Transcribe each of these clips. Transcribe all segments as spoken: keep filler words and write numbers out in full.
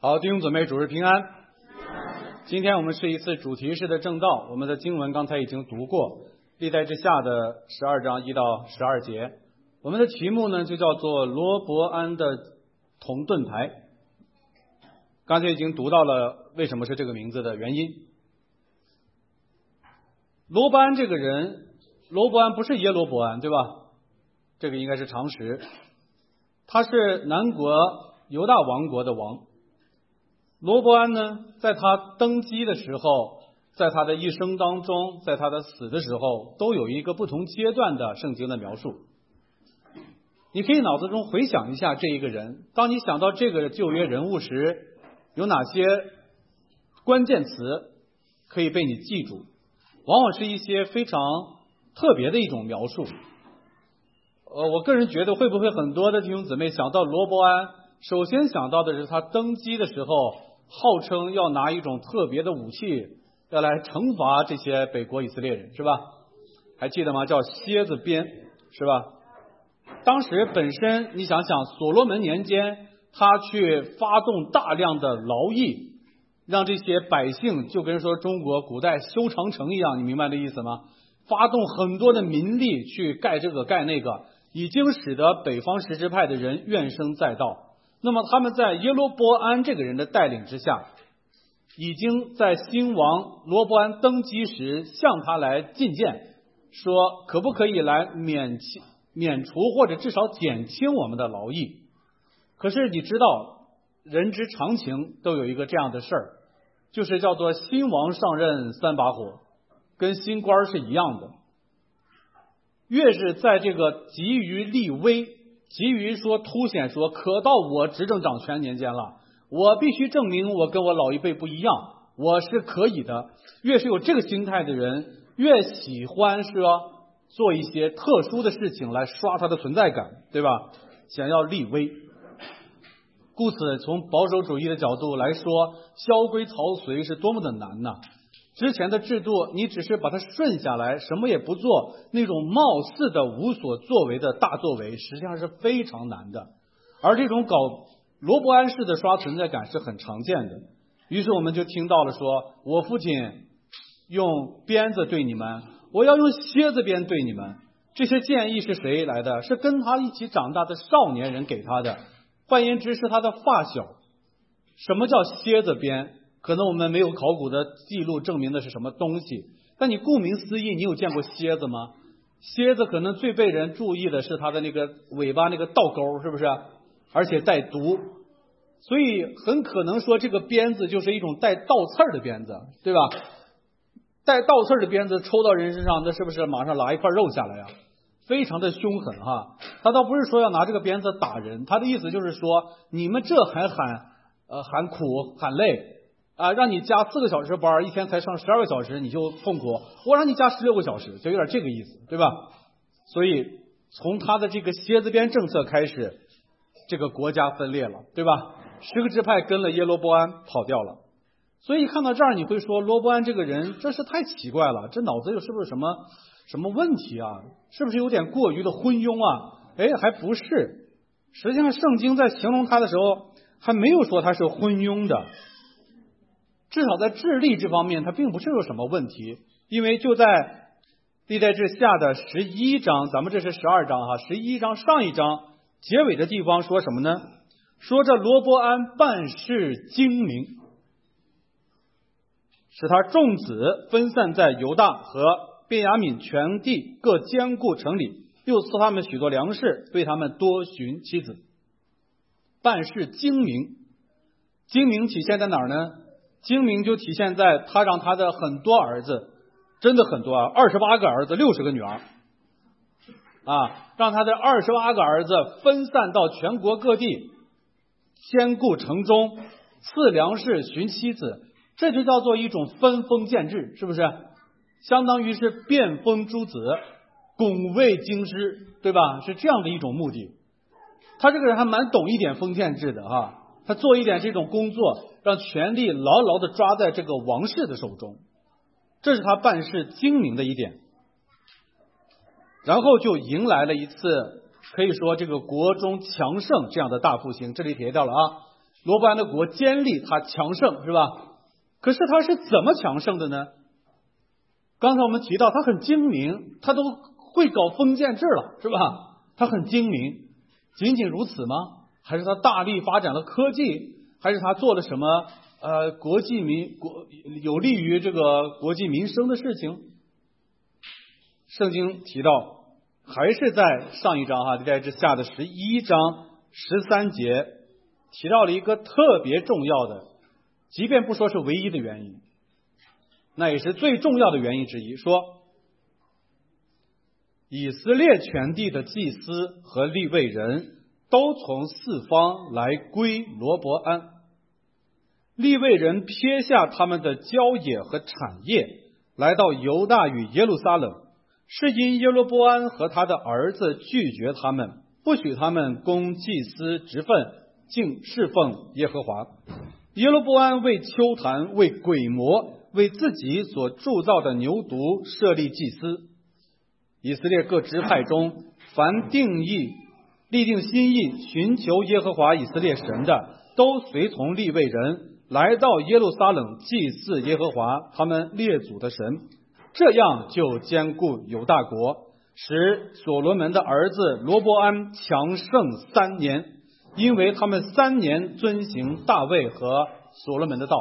好，弟兄姊妹，主日平安。今天我们是一次主题式的正道，我们的经文刚才已经读过，历代志下的十二章一到十二节。我们的题目呢就叫做罗伯安的铜盾牌。刚才已经读到了为什么是这个名字的原因。罗伯安这个人，罗伯安不是耶罗伯安，对吧？这个应该是常识。他是南国犹大王国的王。罗伯安呢，在他登基的时候，在他的一生当中，在他的死的时候，都有一个不同阶段的圣经的描述。你可以脑子中回想一下这一个人，当你想到这个旧约人物时，有哪些关键词可以被你记住？往往是一些非常特别的一种描述。呃，我个人觉得会不会很多的弟兄姊妹想到罗伯安，首先想到的是他登基的时候号称要拿一种特别的武器要来惩罚这些北国以色列人，是吧？还记得吗？叫蝎子鞭，是吧？当时本身你想想，所罗门年间他去发动大量的劳役，让这些百姓就跟说中国古代修长城一样，你明白这意思吗？发动很多的民力去盖这个盖那个，已经使得北方十支派的人怨声载道。那么他们在耶罗波安这个人的带领之下，已经在新王罗伯安登基时向他来进谏，说可不可以来免免除或者至少减轻我们的劳役。可是你知道人之常情都有一个这样的事儿，就是叫做新王上任三把火，跟新官是一样的。越是在这个急于立威，急于说凸显说可到我执政掌权年间了，我必须证明我跟我老一辈不一样，我是可以的。越是有这个心态的人，越喜欢说做一些特殊的事情来刷他的存在感，对吧？想要立威。故此从保守主义的角度来说，萧规曹随是多么的难呐！之前的制度你只是把它顺下来，什么也不做，那种貌似的无所作为的大作为实际上是非常难的。而这种搞罗伯安式的刷存在感是很常见的。于是我们就听到了说，我父亲用鞭子对你们，我要用蝎子鞭对你们。这些建议是谁来的？是跟他一起长大的少年人给他的，换言之是他的发小。什么叫蝎子鞭？可能我们没有考古的记录证明的是什么东西，但你顾名思义，你有见过蝎子吗？蝎子可能最被人注意的是它的那个尾巴那个倒钩，是不是？而且带毒，所以很可能说这个鞭子就是一种带倒刺儿的鞭子，对吧？带倒刺儿的鞭子抽到人身上，那是不是马上拿一块肉下来呀？非常的凶狠哈！他倒不是说要拿这个鞭子打人，他的意思就是说，你们这还喊呃喊苦喊累啊，让你加四个小时班，一天才上十二个小时，你就痛苦；我让你加十六个小时，就有点这个意思，对吧？所以从他的这个蝎子鞭政策开始，这个国家分裂了，对吧？十个支派跟了耶罗波安跑掉了。所以看到这儿，你会说罗伯安这个人真是太奇怪了，这脑子有是不是什么什么问题啊？是不是有点过于的昏庸啊？哎，还不是。实际上圣经在形容他的时候还没有说他是昏庸的，至少在智力这方面他并不是有什么问题。因为就在历代志下的十一章，咱们这是十二章哈，十一章上一章结尾的地方说什么呢？说这罗伯安办事精明，使他众子分散在犹大和便雅悯全地各坚固城里，又赐他们许多粮食，对他们多寻妻子。办事精明，精明体现在哪儿呢？精明就体现在他让他的很多儿子，真的很多啊，二十八个儿子，六十个女儿啊，让他的二十八个儿子分散到全国各地，坚固城中，赐粮食，寻妻子。这就叫做一种分封建制，是不是？相当于是变封诸子，拱卫京师，对吧？是这样的一种目的。他这个人还蛮懂一点封建制的哈，他做一点这种工作，让权力牢牢的抓在这个王室的手中，这是他办事精明的一点。然后就迎来了一次可以说这个国中强盛这样的大复兴。这里提到了啊， 罗伯安的国坚立，他强盛，是吧？可是他是怎么强盛的呢？刚才我们提到他很精明，他都会搞封建制了，是吧？他很精明，仅仅如此吗？还是他大力发展了科技？还是他做了什么呃国计民国有利于这个国计民生的事情？圣经提到，还是在上一章哈，在之下的十一章十三节提到了一个特别重要的，即便不说是唯一的原因，那也是最重要的原因之一，说以色列全地的祭司和利未人都从四方来归罗伯安。利未人撇下他们的郊野和产业，来到犹大与耶路撒冷，是因耶罗波安和他的儿子拒绝他们，不许他们供祭司职分，敬侍奉耶和华。耶罗波安为丘坛、为鬼魔、为自己所铸造的牛犊设立祭司。以色列各支派中，凡定义立定心意寻求耶和华以色列神的，都随从利未人来到耶路撒冷祭祀耶和华他们列祖的神，这样就坚固犹大国，使所罗门的儿子罗伯安强盛三年，因为他们三年遵行大卫和所罗门的道。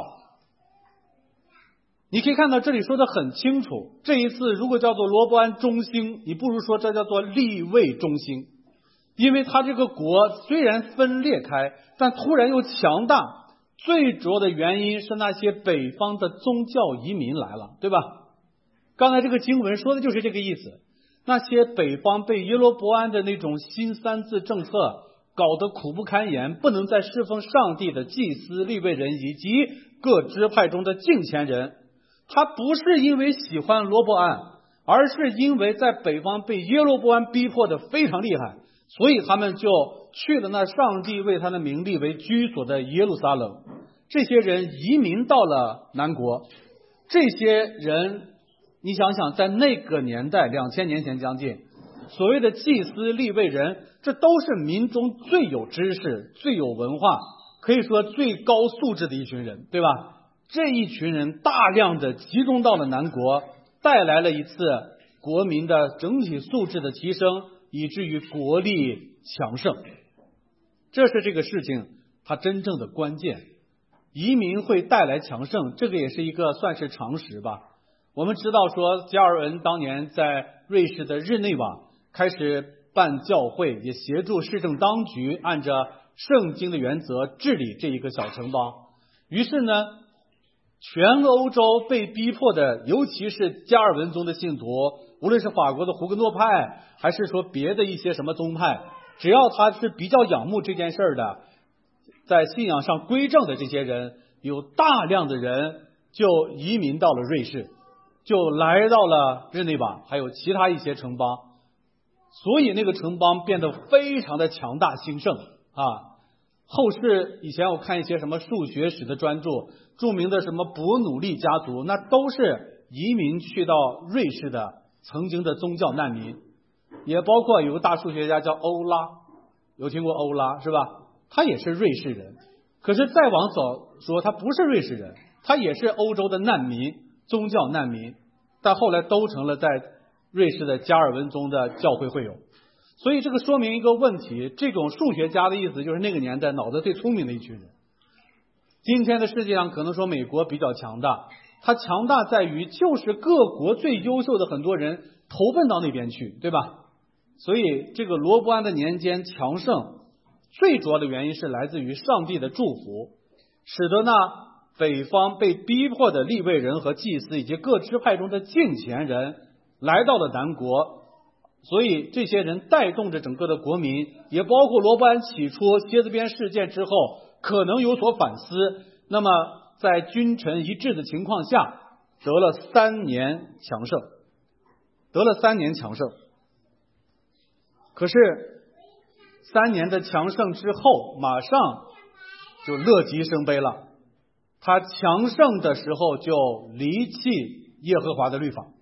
你可以看到这里说的很清楚，这一次如果叫做罗伯安中兴，你不如说这叫做利未中兴，因为他这个国虽然分裂开，但突然又强大，最主要的原因是那些北方的宗教移民来了，对吧？刚才这个经文说的就是这个意思。那些北方被耶罗伯安的那种新三字政策搞得苦不堪言，不能再侍奉上帝的祭司、利未人以及各支派中的敬虔人，他不是因为喜欢罗伯安，而是因为在北方被耶罗伯安逼迫的非常厉害，所以他们就去了那上帝为他的名立为居所的耶路撒冷。这些人移民到了南国，这些人你想想，在那个年代两千年前将近，所谓的祭司、利未人，这都是民中最有知识、最有文化，可以说最高素质的一群人，对吧？这一群人大量的集中到了南国，带来了一次国民的整体素质的提升，以至于国力强盛。这是这个事情它真正的关键。移民会带来强盛，这个也是一个算是常识吧。我们知道说，加尔文当年在瑞士的日内瓦开始办教会，也协助市政当局按着圣经的原则治理这一个小城邦。于是呢，全欧洲被逼迫的，尤其是加尔文宗的信徒，无论是法国的胡格诺派，还是说别的一些什么宗派，只要他是比较仰慕这件事儿的，在信仰上归正的这些人，有大量的人就移民到了瑞士，就来到了日内瓦，还有其他一些城邦，所以那个城邦变得非常的强大兴盛啊。后世以前我看一些什么数学史的专著，著名的什么伯努利家族，那都是移民去到瑞士的曾经的宗教难民，也包括有个大数学家叫欧拉，有听过欧拉是吧？他也是瑞士人，可是再往早说他不是瑞士人，他也是欧洲的难民，宗教难民，但后来都成了在瑞士的加尔文宗的教会会友。所以这个说明一个问题，这种数学家的意思就是那个年代脑子最聪明的一群人。今天的世界上可能说美国比较强大，它强大在于就是各国最优秀的很多人投奔到那边去，对吧？所以这个罗伯安的年间强盛，最主要的原因是来自于上帝的祝福，使得那北方被逼迫的利未人和祭司以及各支派中的敬虔人来到了南国，所以这些人带动着整个的国民，也包括罗伯安起初蝎子边事件之后可能有所反思，那么在君臣一致的情况下得了三年强盛，得了三年强盛。可是三年的强盛之后，马上就乐极生悲了。他强盛的时候就离弃耶和华的律法。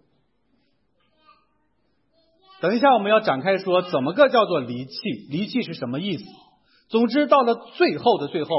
等一下我们要展开说怎么个叫做离弃，离弃是什么意思。总之到了最后的最后，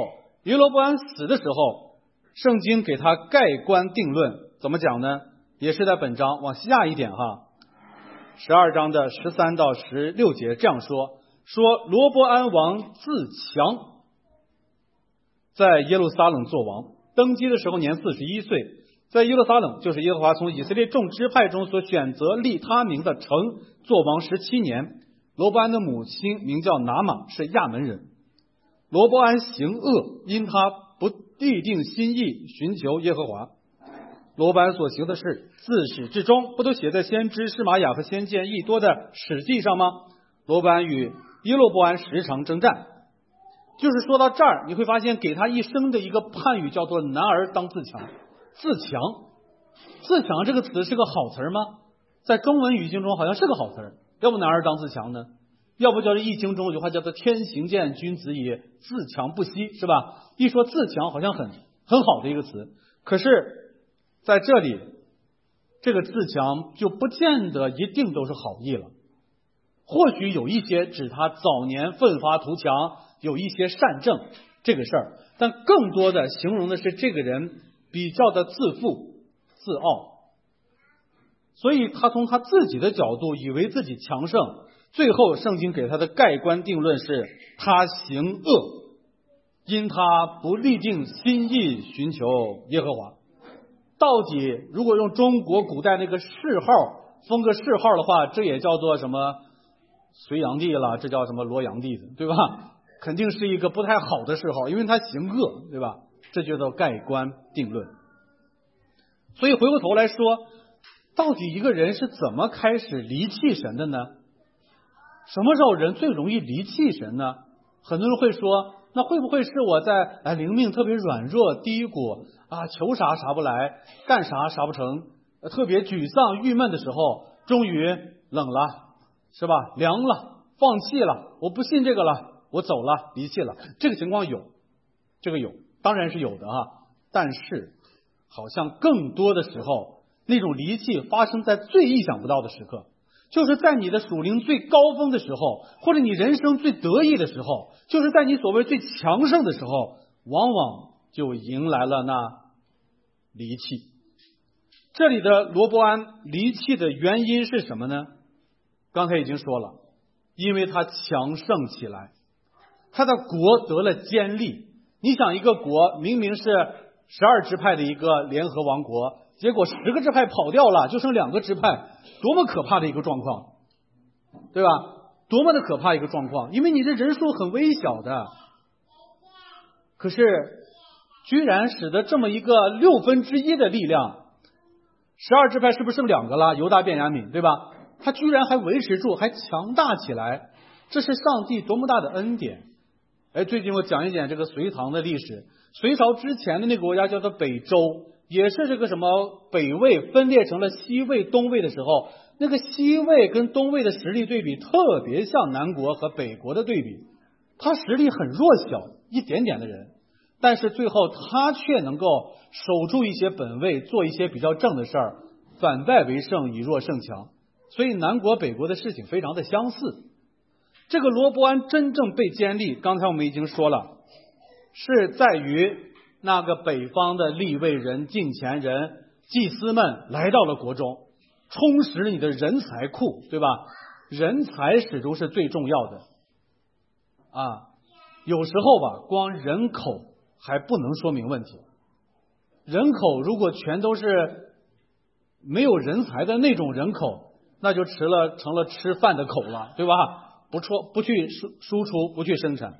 耶罗波安死的时候，圣经给他盖棺定论，怎么讲呢？也是在本章往下一点哈，十二章的十三到十六节这样说：说罗波安王自强，在耶路撒冷做王，登基的时候年四十一岁，在耶路撒冷，就是耶和华从以色列众支派中所选择立他名的城，做王十七年。罗波安的母亲名叫拿玛，是亚门人。罗波安行恶，因他不立定心意寻求耶和华。罗波安所行的事，自始至终不都写在先知示玛雅和先见益多的史记上吗？罗波安与耶罗波安时常征战。就是说到这儿，你会发现给他一生的一个判语叫做男儿当自强。自强，自强这个词是个好词吗？在中文语境中好像是个好词，要不男儿当自强呢？要不叫易经中有句话叫做天行健，君子以自强不息，是吧？一说自强好像很很好的一个词，可是在这里这个自强就不见得一定都是好意了。或许有一些指他早年奋发图强，有一些善政这个事儿，但更多的形容的是这个人比较的自负自傲，所以他从他自己的角度以为自己强盛，最后圣经给他的盖棺定论是他行恶，因他不立定心意寻求耶和华。到底如果用中国古代那个谥号封个谥号的话，这也叫做什么隋炀帝了，这叫什么罗炀帝的，对吧？肯定是一个不太好的谥号，因为他行恶，对吧？这就叫盖棺定论。所以回过头来说，到底一个人是怎么开始离弃神的呢？什么时候人最容易离弃神呢？很多人会说，那会不会是我在哎灵命特别软弱低谷啊，求啥啥不来，干啥啥不成，特别沮丧郁闷的时候，终于冷了，是吧？凉了，放弃了，我不信这个了，我走了，离弃了。这个情况有，这个有，当然是有的哈。但是好像更多的时候，那种离弃发生在最意想不到的时刻，就是在你的属灵最高峰的时候，或者你人生最得意的时候，就是在你所谓最强盛的时候，往往就迎来了那离弃。这里的罗波安离弃的原因是什么呢？刚才已经说了，因为他强盛起来，他的国得了坚立。你想，一个国明明是十二支派的一个联合王国，结果十个支派跑掉了，就剩两个支派，多么可怕的一个状况，对吧？多么的可怕一个状况，因为你的人数很微小的，可是居然使得这么一个六分之一的力量，十二支派是不是剩两个了？犹大便雅悯，对吧？他居然还维持住，还强大起来，这是上帝多么大的恩典。哎，最近我讲一讲这个隋唐的历史。隋朝之前的那个国家叫做北周，也是这个什么北魏分裂成了西魏东魏的时候，那个西魏跟东魏的实力对比特别像南国和北国的对比，他实力很弱小，一点点的人，但是最后他却能够守住一些本位，做一些比较正的事儿，反败为胜，以弱胜强。所以南国北国的事情非常的相似。这个罗波安真正被坚立，刚才我们已经说了，是在于那个北方的利未人、近前人、祭司们来到了国中，充实你的人才库，对吧？人才始终是最重要的啊。有时候吧，光人口还不能说明问题。人口如果全都是没有人才的那种人口，那就成了成了吃饭的口了，对吧？不出不去输输出，不去生产。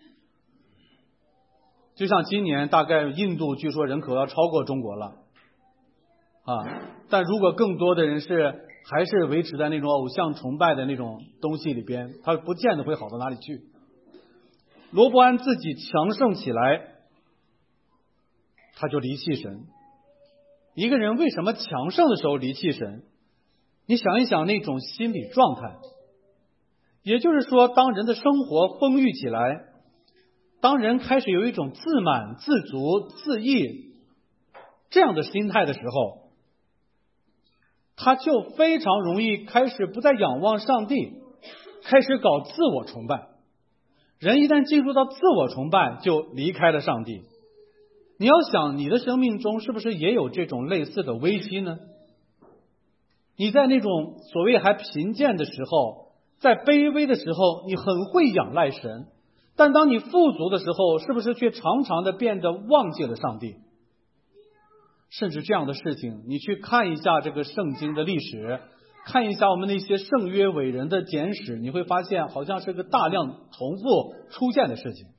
就像今年大概印度据说人口要超过中国了啊，但如果更多的人是还是维持在那种偶像崇拜的那种东西里边，他不见得会好到哪里去。罗波安自己强盛起来，他就离弃神。一个人为什么强盛的时候离弃神？你想一想那种心理状态。也就是说，当人的生活丰裕起来，当人开始有一种自满、自足、自义这样的心态的时候，他就非常容易开始不再仰望上帝，开始搞自我崇拜。 人一旦进入到自我崇拜，就离开了上帝。你要想，你的生命中是不是也有这种类似的危机呢？你在那种所谓还贫贱的时候，在卑微的时候，你很会仰赖神，但当你富足的时候，是不是却常常的变得忘记了上帝？甚至这样的事情，你去看一下这个圣经的历史，看一下我们那些圣约伟人的简史，你会发现好像是个大量重复出现的事情。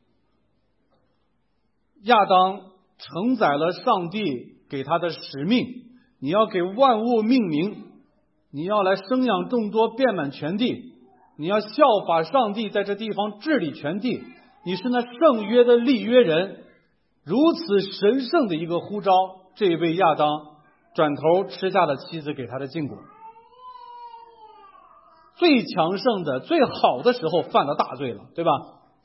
亚当承载了上帝给他的使命，你要给万物命名，你要来生养众多，遍满全地，你要效法上帝在这地方治理全地，你是那圣约的立约人。如此神圣的一个呼召，这位亚当转头吃下了妻子给他的禁果，最强盛的最好的时候犯了大罪了，对吧？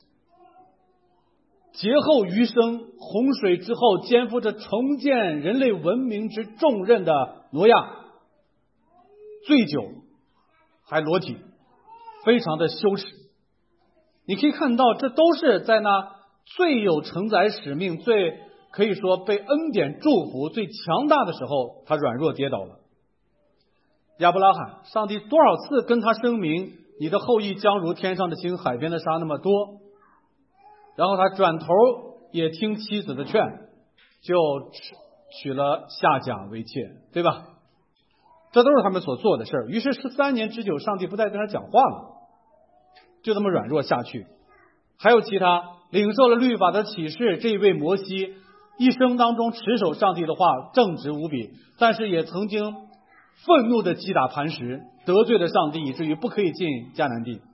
劫后余生，洪水之后肩负着重建人类文明之重任的挪亚，醉酒还裸体，非常的羞耻。你可以看到，这都是在那最有承载使命，最可以说被恩典祝福最强大的时候，他软弱跌倒了。亚伯拉罕，上帝多少次跟他声明，你的后裔将如天上的星，海边的沙那么多，然后他转头也听妻子的劝，就娶了夏甲为妾，对吧？这都是他们所做的事儿。于是十三年之久，上帝不再跟他讲话了，就这么软弱下去。还有其他领受了律法的启示，这一位摩西一生当中持守上帝的话，正直无比，但是也曾经愤怒的击打磐石，得罪了上帝，以至于不可以进迦南地。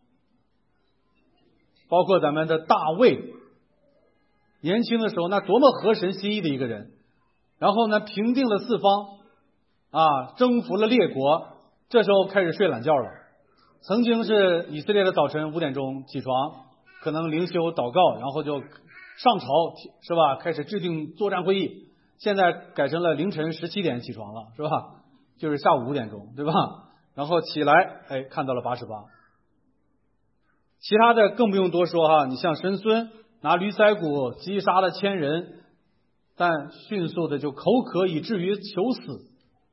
包括咱们的大卫，年轻的时候那多么合神心意的一个人，然后呢平定了四方啊，征服了列国，这时候开始睡懒觉了。曾经是以色列的早晨五点钟起床，可能灵修祷告，然后就上朝，是吧？开始制定作战会议。现在改成了凌晨十七点起床了，是吧？就是下午五点钟，对吧？然后起来，哎，看到了八十八。其他的更不用多说哈，你像神孙拿驴腮骨击杀了千人，但迅速的就口渴以至于求死。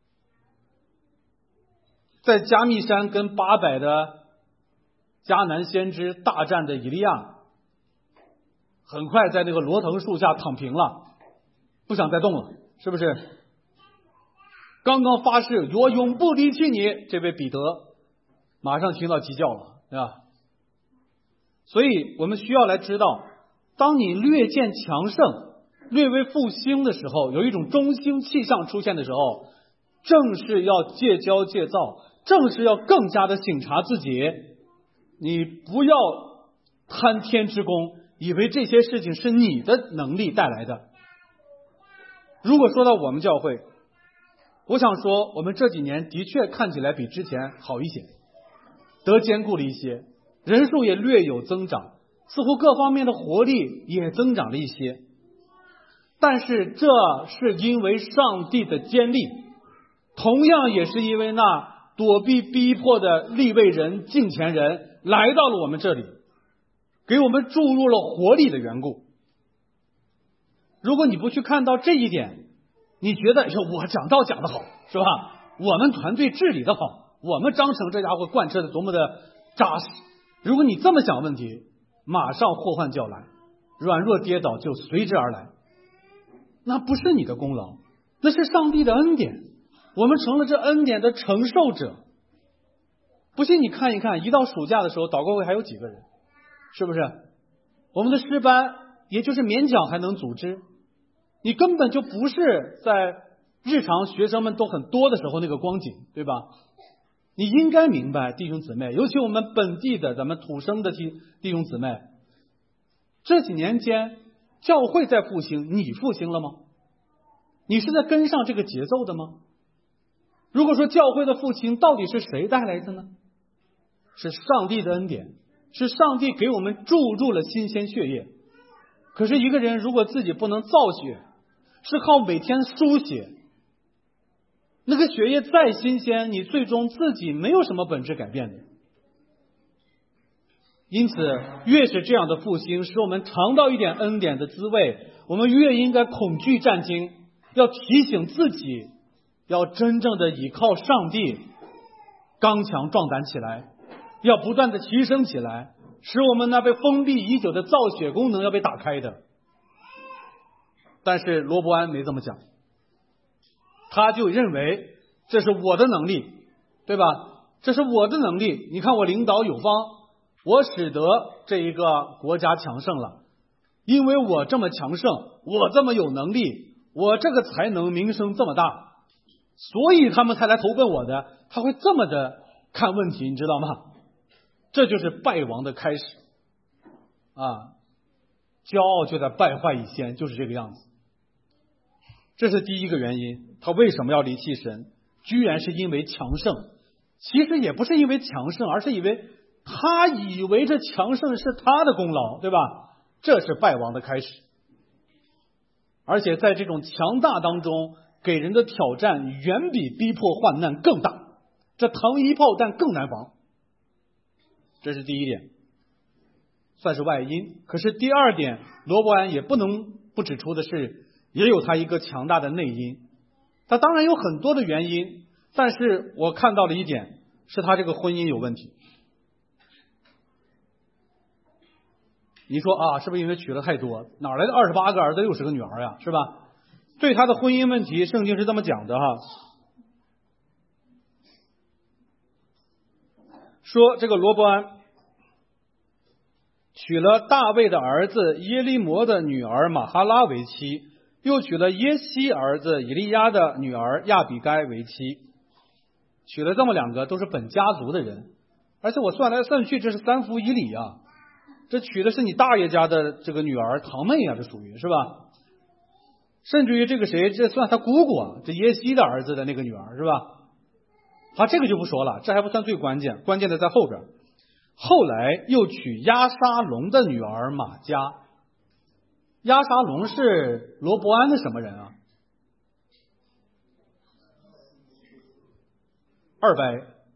在加密山跟八百的迦南先知大战的以利亚，很快在那个罗藤树下躺平了，不想再动了，是不是？刚刚发誓我永不离弃你，这位彼得马上听到鸡叫了，对吧？所以我们需要来知道，当你略见强盛，略微复兴的时候，有一种中兴气象出现的时候，正是要戒骄戒躁，正是要更加的省察自己。你不要贪天之功，以为这些事情是你的能力带来的。如果说到我们教会，我想说我们这几年的确看起来比之前好一些，得兼顾了一些，人数也略有增长，似乎各方面的活力也增长了一些。但是这是因为上帝的坚立，同样也是因为那躲避逼迫的利未人敬虔人来到了我们这里，给我们注入了活力的缘故。如果你不去看到这一点，你觉得说我讲道讲得好，是吧？我们团队治理的好，我们章程这家伙贯彻的多么的扎实。如果你这么想问题，马上祸患就要来，软弱跌倒就随之而来。那不是你的功劳，那是上帝的恩典，我们成了这恩典的承受者。不信你看一看，一到暑假的时候，祷告会还有几个人，是不是？我们的诗班也就是勉强还能组织，你根本就不是在日常学生们都很多的时候那个光景，对吧？你应该明白，弟兄姊妹，尤其我们本地的咱们土生的弟弟兄姊妹，这几年间教会在复兴，你复兴了吗？你是在跟上这个节奏的吗？如果说教会的复兴到底是谁带来的呢？是上帝的恩典，是上帝给我们注入了新鲜血液。可是一个人如果自己不能造血，是靠每天输血，那个血液再新鲜，你最终自己没有什么本质改变的。 因此，越是这样的复兴使我们尝到一点恩典的滋味，我们越应该恐惧战惊，要提醒自己，要真正的倚靠上帝，刚强壮胆起来，要不断的提升起来，使我们那被封闭已久的造血功能要被打开的。但是罗伯安没这么讲，他就认为这是我的能力，对吧？这是我的能力，你看我领导有方，我使得这一个国家强盛了，因为我这么强盛，我这么有能力，我这个才能名声这么大，所以他们才来投奔我的。他会这么的看问题，你知道吗？这就是败亡的开始啊！骄傲就在败坏以先，就是这个样子。这是第一个原因，他为什么要离弃神？居然是因为强盛。其实也不是因为强盛，而是因为他以为这强盛是他的功劳，对吧？这是败亡的开始。而且在这种强大当中，给人的挑战远比逼迫患难更大，这糖衣炮弹更难防。这是第一点，算是外因。可是第二点，罗伯安也不能不指出的是，也有他一个强大的内因。他当然有很多的原因，但是我看到了一点，是他这个婚姻有问题。你说啊，是不是因为娶了太多？哪来的二十八个儿子六十个女儿呀？是吧？对他的婚姻问题，圣经是这么讲的哈，说这个罗伯安娶了大卫的儿子耶利摩的女儿玛哈拉为妻，又娶了耶西儿子以利亚的女儿亚比该为妻，娶了这么两个都是本家族的人，而且我算来算去，这是三夫一里啊，这娶的是你大爷家的这个女儿堂妹啊，这属于是吧？甚至于这个谁，这算他姑姑啊，这耶西的儿子的那个女儿是吧？好，这个就不说了，这还不算最关键，关键的在后边。后来又娶押沙龙的女儿玛迦。押沙龙是罗伯安的什么人啊？二伯，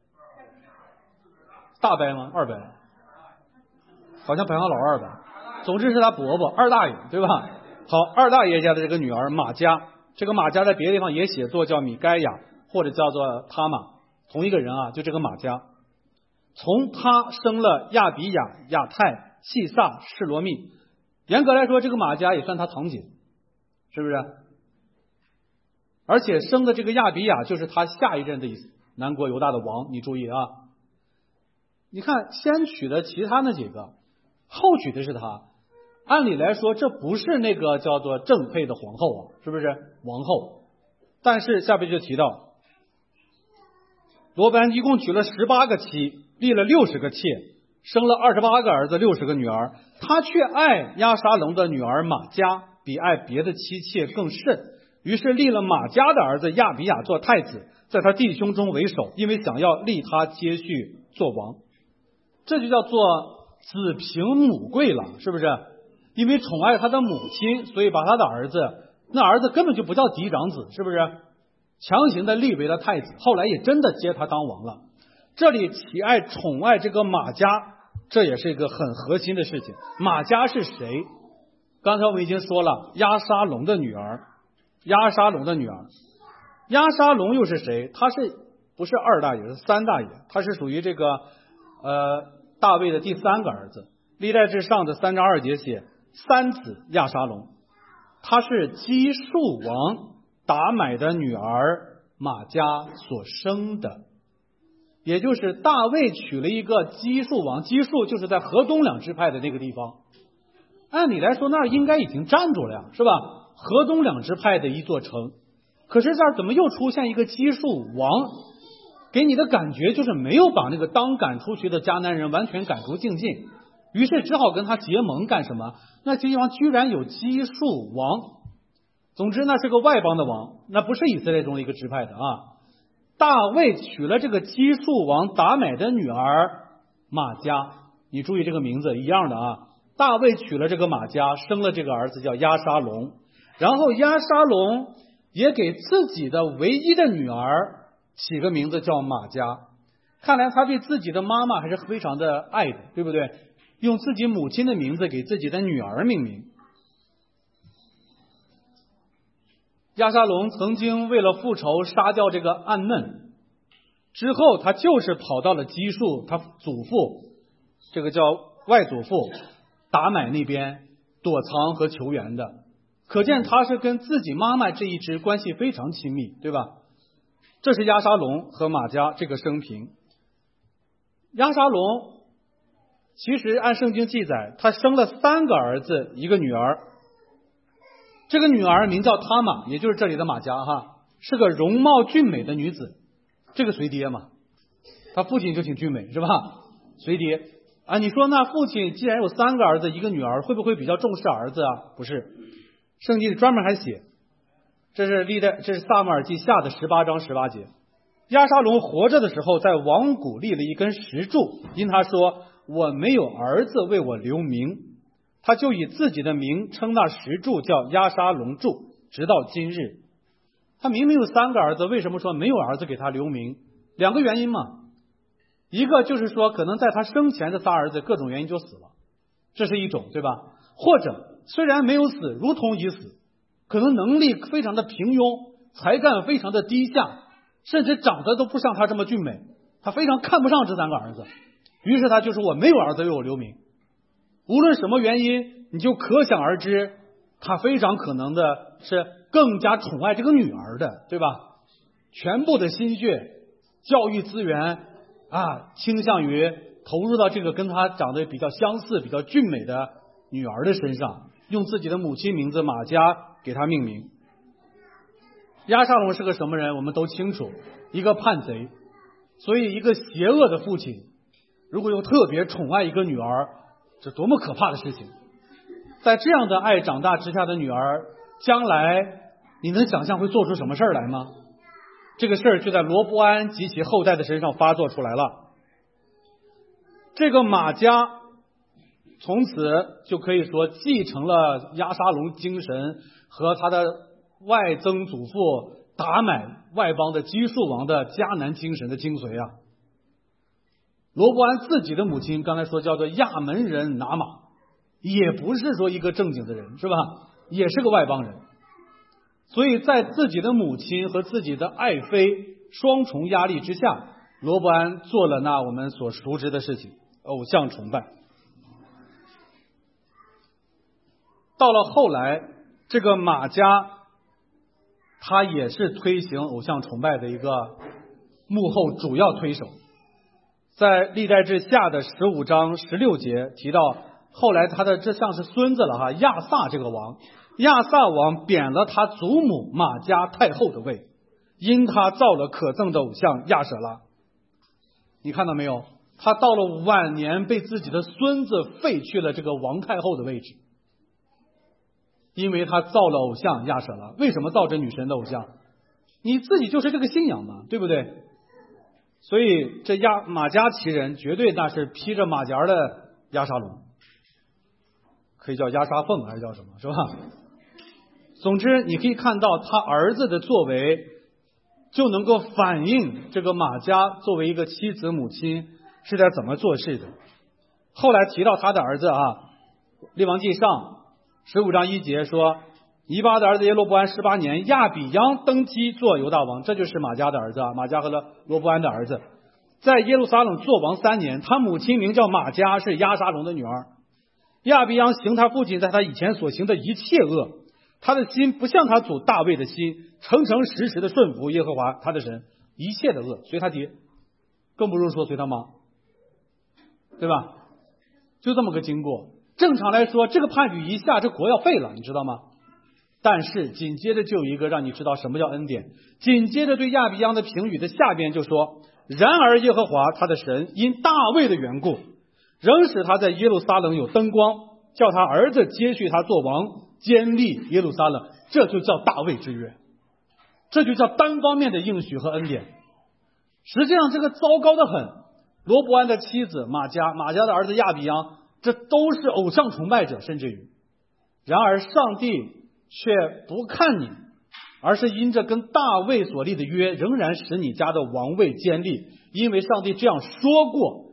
大伯吗？二伯，好像排行老二吧。总之是他伯伯，二大爷，对吧？好，二大爷家的这个女儿玛迦，这个玛迦在别的地方也写作叫米该亚，或者叫做他玛，同一个人啊，就这个玛迦。从他生了亚比亚、亚泰、细撒、示罗密。严格来说，这个玛迦也算他堂姐，是不是？而且生的这个亚比亚就是他下一任的南国犹大的王，你注意啊！你看，先娶的其他那几个，后娶的是他。按理来说，这不是那个叫做正配的皇后啊，是不是王后？但是下边就提到，罗伯安一共娶了十八个妻，立了六十个妾，生了二十八个儿子，六十个女儿。他却爱押沙龙的女儿玛迦，比爱别的妻妾更甚。于是立了玛迦的儿子亚比亚做太子，在他弟兄中为首，因为想要立他接续做王。这就叫做子凭母贵了，是不是？因为宠爱他的母亲，所以把他的儿子，那儿子根本就不叫嫡长子，是不是？强行的立为了太子，后来也真的接他当王了。这里喜爱宠爱这个玛迦，这也是一个很核心的事情。玛迦是谁？刚才我们已经说了，押沙龙的女儿，押沙龙的女儿，押沙龙又是谁？他是不是二大爷？是三大爷，他是属于这个呃大卫的第三个儿子。历代志上的三章二节写三子押沙龙，他是基述王达买的女儿玛迦所生的。也就是大卫娶了一个基述王，基述就是在河东两支派的那个地方，按理来说那儿应该已经站住了呀，是吧？河东两支派的一座城，可是这儿怎么又出现一个基述王？给你的感觉就是没有把那个当赶出去的迦南人完全赶出境境，于是只好跟他结盟干什么？那这地方居然有基述王，总之那是个外邦的王，那不是以色列中的一个支派的啊。大卫娶了这个基述王达买的女儿玛迦，你注意这个名字一样的啊。大卫娶了这个玛迦，生了这个儿子叫押沙龙，然后押沙龙也给自己的唯一的女儿起个名字叫玛迦。看来他对自己的妈妈还是非常的爱的，对不对？ 用自己母亲的名字给自己的女儿命名。亚沙龙曾经为了复仇杀掉这个暗嫩，之后他就是跑到了基述他祖父，这个叫外祖父达买那边躲藏和求援的，可见他是跟自己妈妈这一支关系非常亲密，对吧？这是亚沙龙和玛迦这个生平。亚沙龙其实按圣经记载，他生了三个儿子一个女儿，这个女儿名叫他玛，也就是这里的玛迦哈，是个容貌俊美的女子，这个随爹嘛，他父亲就挺俊美是吧？随爹啊，你说那父亲既然有三个儿子一个女儿，会不会比较重视儿子啊？不是，圣经里专门还写，这是历代，这是撒母耳记下的十八章十八节。亚沙龙活着的时候，在王谷立了一根石柱，因他说我没有儿子为我留名，他就以自己的名称那石柱叫亚沙龙柱，直到今日。他明明有三个儿子，为什么说没有儿子给他留名？两个原因嘛，一个就是说可能在他生前的仨儿子各种原因就死了，这是一种，对吧？或者虽然没有死，如同已死，可能能力非常的平庸，才干非常的低下，甚至长得都不像他这么俊美，他非常看不上这三个儿子，于是他就说我没有儿子为我留名。无论什么原因，你就可想而知，他非常可能的是更加宠爱这个女儿的，对吧？全部的心血、教育资源啊，倾向于投入到这个跟他长得比较相似、比较俊美的女儿的身上，用自己的母亲名字玛迦给他命名。亚沙龙是个什么人我们都清楚，一个叛贼，所以一个邪恶的父亲如果又特别宠爱一个女儿，这多么可怕的事情。在这样的爱长大之下的女儿，将来你能想象会做出什么事儿来吗？这个事儿就在罗波安及其后代的身上发作出来了。这个玛迦从此就可以说继承了亚沙龙精神和他的外曾祖父达买外邦的基述王的迦南精神的精髓啊。罗波安自己的母亲刚才说叫做亚门人拿玛，也不是说一个正经的人是吧，也是个外邦人，所以在自己的母亲和自己的爱妃双重压力之下，罗波安做了那我们所熟知的事情，偶像崇拜。到了后来，这个玛迦他也是推行偶像崇拜的一个幕后主要推手。在历代志下的十五章十六节提到，后来他的这像是孙子了哈，亚撒这个王，亚撒王贬了他祖母玛迦太后的位，因他造了可憎的偶像亚舍拉。你看到没有？他到了晚年被自己的孙子废去了这个王太后的位置，因为他造了偶像亚舍拉。为什么造这女神的偶像？你自己就是这个信仰嘛，对不对？所以这亚玛迦其人绝对那是披着马甲的亚沙龙，可以叫亚沙凤还是叫什么，是吧？总之你可以看到他儿子的作为就能够反映这个玛迦作为一个妻子母亲是在怎么做事的。后来提到他的儿子啊，列王纪上十五章一节说，尼巴的儿子耶罗波安十八年，亚比央登基做犹大王，这就是玛迦的儿子啊，玛迦和罗波安的儿子，在耶路撒冷做王三年，他母亲名叫玛迦，是亚沙龙的女儿。亚比央行他父亲在他以前所行的一切恶，他的心不像他祖大卫的心，诚诚实实的顺服耶和华他的神，一切的恶随他爹，更不如说随他妈，对吧？就这么个经过。正常来说，这个判语一下，这国要废了，你知道吗？但是紧接着就有一个让你知道什么叫恩典。紧接着对亚比央的评语的下边就说，然而耶和华他的神因大卫的缘故，仍使他在耶路撒冷有灯光，叫他儿子接续他做王，坚立耶路撒冷。这就叫大卫之约，这就叫单方面的应许和恩典。实际上这个糟糕的很，罗伯安的妻子玛迦，玛迦的儿子亚比央，这都是偶像崇拜者，甚至于然而上帝却不看你，而是因着跟大卫所立的约，仍然使你家的王位坚立，因为上帝这样说过，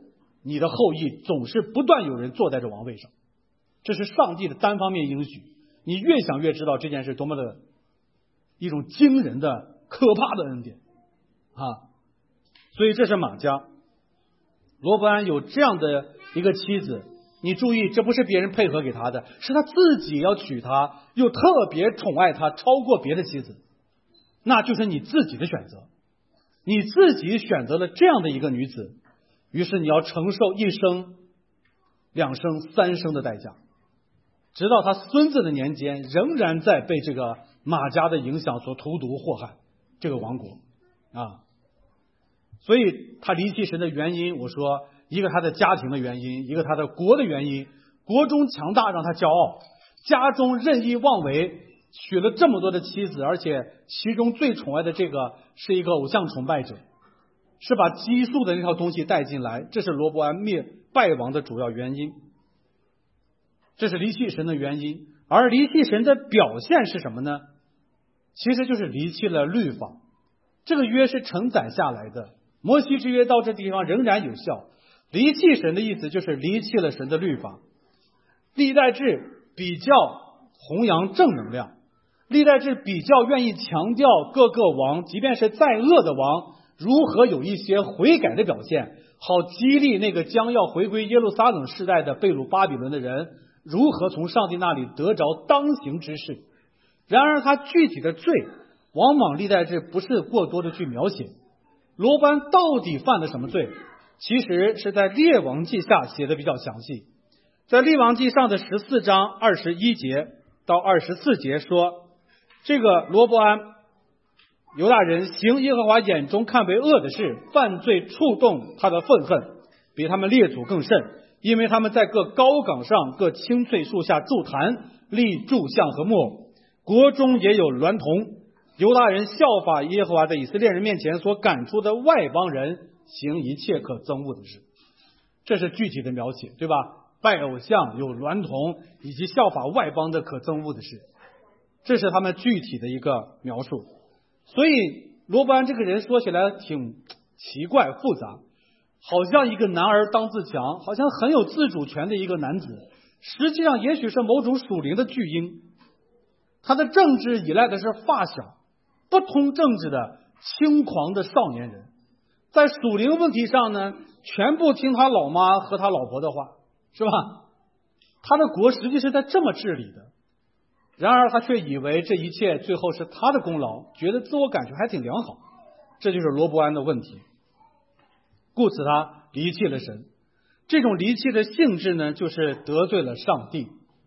你的后裔总是不断有人坐在这王位上，这是上帝的单方面应许。你越想越知道这件事多么的一种惊人的可怕的恩典啊！所以这是马加。罗伯安有这样的一个妻子，你注意，这不是别人配合给他的，是他自己要娶她，又特别宠爱她，超过别的妻子，那就是你自己的选择。你自己选择了这样的一个女子，于是你要承受一生、两生、三生的代价，直到他孙子的年间，仍然在被这个马家的影响所荼毒祸害这个王国啊。所以他离弃神的原因，我说一个他的家庭的原因，一个他的国的原因。国中强大让他骄傲，家中任意妄为，娶了这么多的妻子，而且其中最宠爱的这个是一个偶像崇拜者，是把激素的那套东西带进来，这是罗伯安灭败亡的主要原因。这是离弃神的原因。而离弃神的表现是什么呢？其实就是离弃了律法。这个约是承载下来的，摩西之约到这地方仍然有效。离弃神的意思就是离弃了神的律法。历代志比较弘扬正能量，历代志比较愿意强调各个王，即便是再恶的王，如何有一些悔改的表现，好激励那个将要回归耶路撒冷世代的被掳巴比伦的人，如何从上帝那里得着当行之事。然而他具体的罪往往历代志不是过多的去描写。罗班到底犯了什么罪，其实是在列王记下写的比较详细。在列王记上的十四章二十一节到二十四节说，这个罗伯安犹大人行耶和华眼中看为恶的事，犯罪触动他的愤恨，比他们列祖更甚，因为他们在各高岗上、各青翠树下筑坛，立柱像和木偶，国中也有娈童。犹大人效法耶和华在以色列人面前所赶出的外邦人，行一切可憎恶的事。这是具体的描写，对吧？拜偶像，有娈童，以及效法外邦的可憎恶的事，这是他们具体的一个描述。所以罗伯安这个人说起来挺奇怪复杂，好像一个男儿当自强，好像很有自主权的一个男子，实际上也许是某种属灵的巨婴。他的政治依赖的是发小，不通政治的轻狂的少年人，在属灵问题上呢，全部听他老妈和他老婆的话，是吧？他的国实际是在这么治理的，然而他却以为这一切最后是他的功劳，觉得自我感觉还挺良好，这就是罗伯安的问题。故此他离弃了神，这种离弃的性质呢，就是得罪了上帝。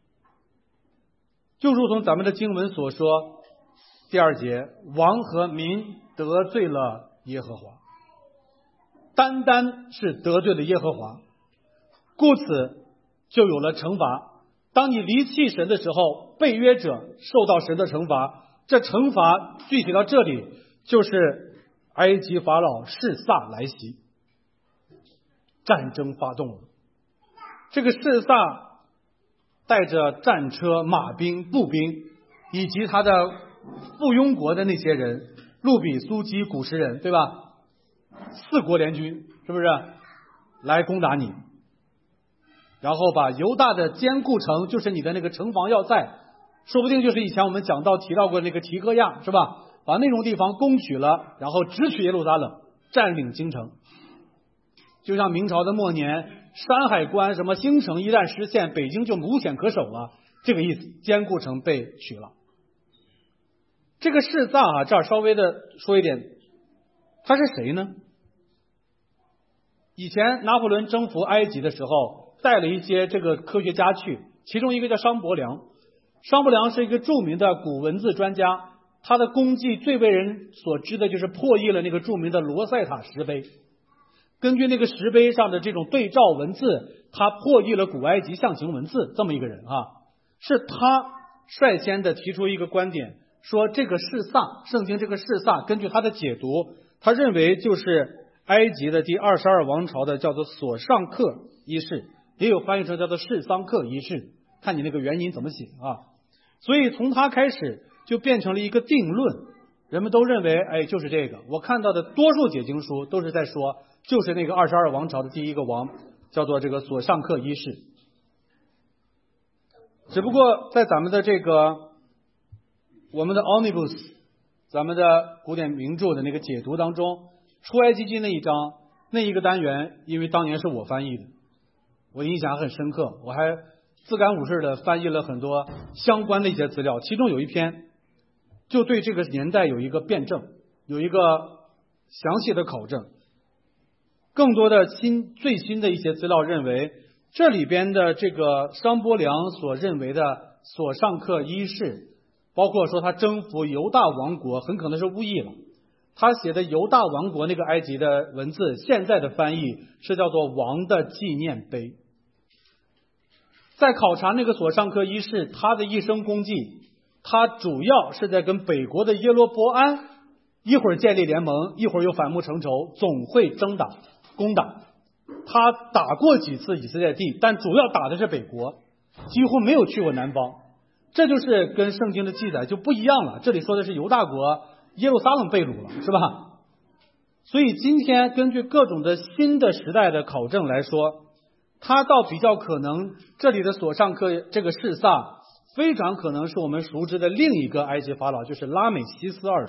就如同咱们的经文所说，第二节，王和民得罪了耶和华，单单是得罪了耶和华，故此就有了惩罚。当你离弃神的时候，被约者受到神的惩罚。这惩罚具体到这里，就是埃及法老示撒来袭，战争发动了。这个示撒带着战车、马兵、步兵，以及他的附庸国的那些人，路比、苏基、古实人，对吧？四国联军，是不是来攻打你？然后把犹大的坚固城，就是你的那个城防要塞，说不定就是以前我们讲到提到过那个提哥亚，是吧？把那种地方攻取了，然后直取耶路撒冷，占领京城。就像明朝的末年，山海关什么新城一旦实现，北京就无险可守了，这个意思，坚固城被取了。这个示撒啊，这儿稍微的说一点，他是谁呢？以前拿破仑征服埃及的时候，带了一些这个科学家去，其中一个叫商伯良。商伯良是一个著名的古文字专家，他的功绩最为人所知的就是破译了那个著名的罗塞塔石碑。根据那个石碑上的这种对照文字，他破译了古埃及象形文字，这么一个人啊，是他率先的提出一个观点，说这个示撒，圣经这个示撒，根据他的解读，他认为就是埃及的第二十二王朝的叫做索尚克一世，也有翻译成叫做示桑克一世，看你那个原因怎么写啊。所以从他开始就变成了一个定论，人们都认为哎就是这个。我看到的多数解经书都是在说就是那个二十二王朝的第一个王叫做这个索尚克一世。只不过在咱们的这个我们的 Omnibus 咱们的古典名著的那个解读当中，出埃及记那一章那一个单元，因为当年是我翻译的，我印象很深刻，我还自感无事的翻译了很多相关的一些资料，其中有一篇就对这个年代有一个辩证，有一个详细的考证。更多的新最新的一些资料认为，这里边的这个商波良所认为的索尚克一世，包括说他征服犹大王国，很可能是误译了。他写的犹大王国那个埃及的文字，现在的翻译是叫做王的纪念碑。在考察那个索尚克一世他的一生功绩，他主要是在跟北国的耶罗波安一会儿建立联盟，一会儿又反目成仇，总会征打攻打。他打过几次以色列地，但主要打的是北国，几乎没有去过南方。这就是跟圣经的记载就不一样了，这里说的是犹大国耶路撒冷被掳了，是吧？所以今天根据各种的新的时代的考证来说，他倒比较可能这里的索尚克这个示撒非常可能是我们熟知的另一个埃及法老，就是拉美西斯二世。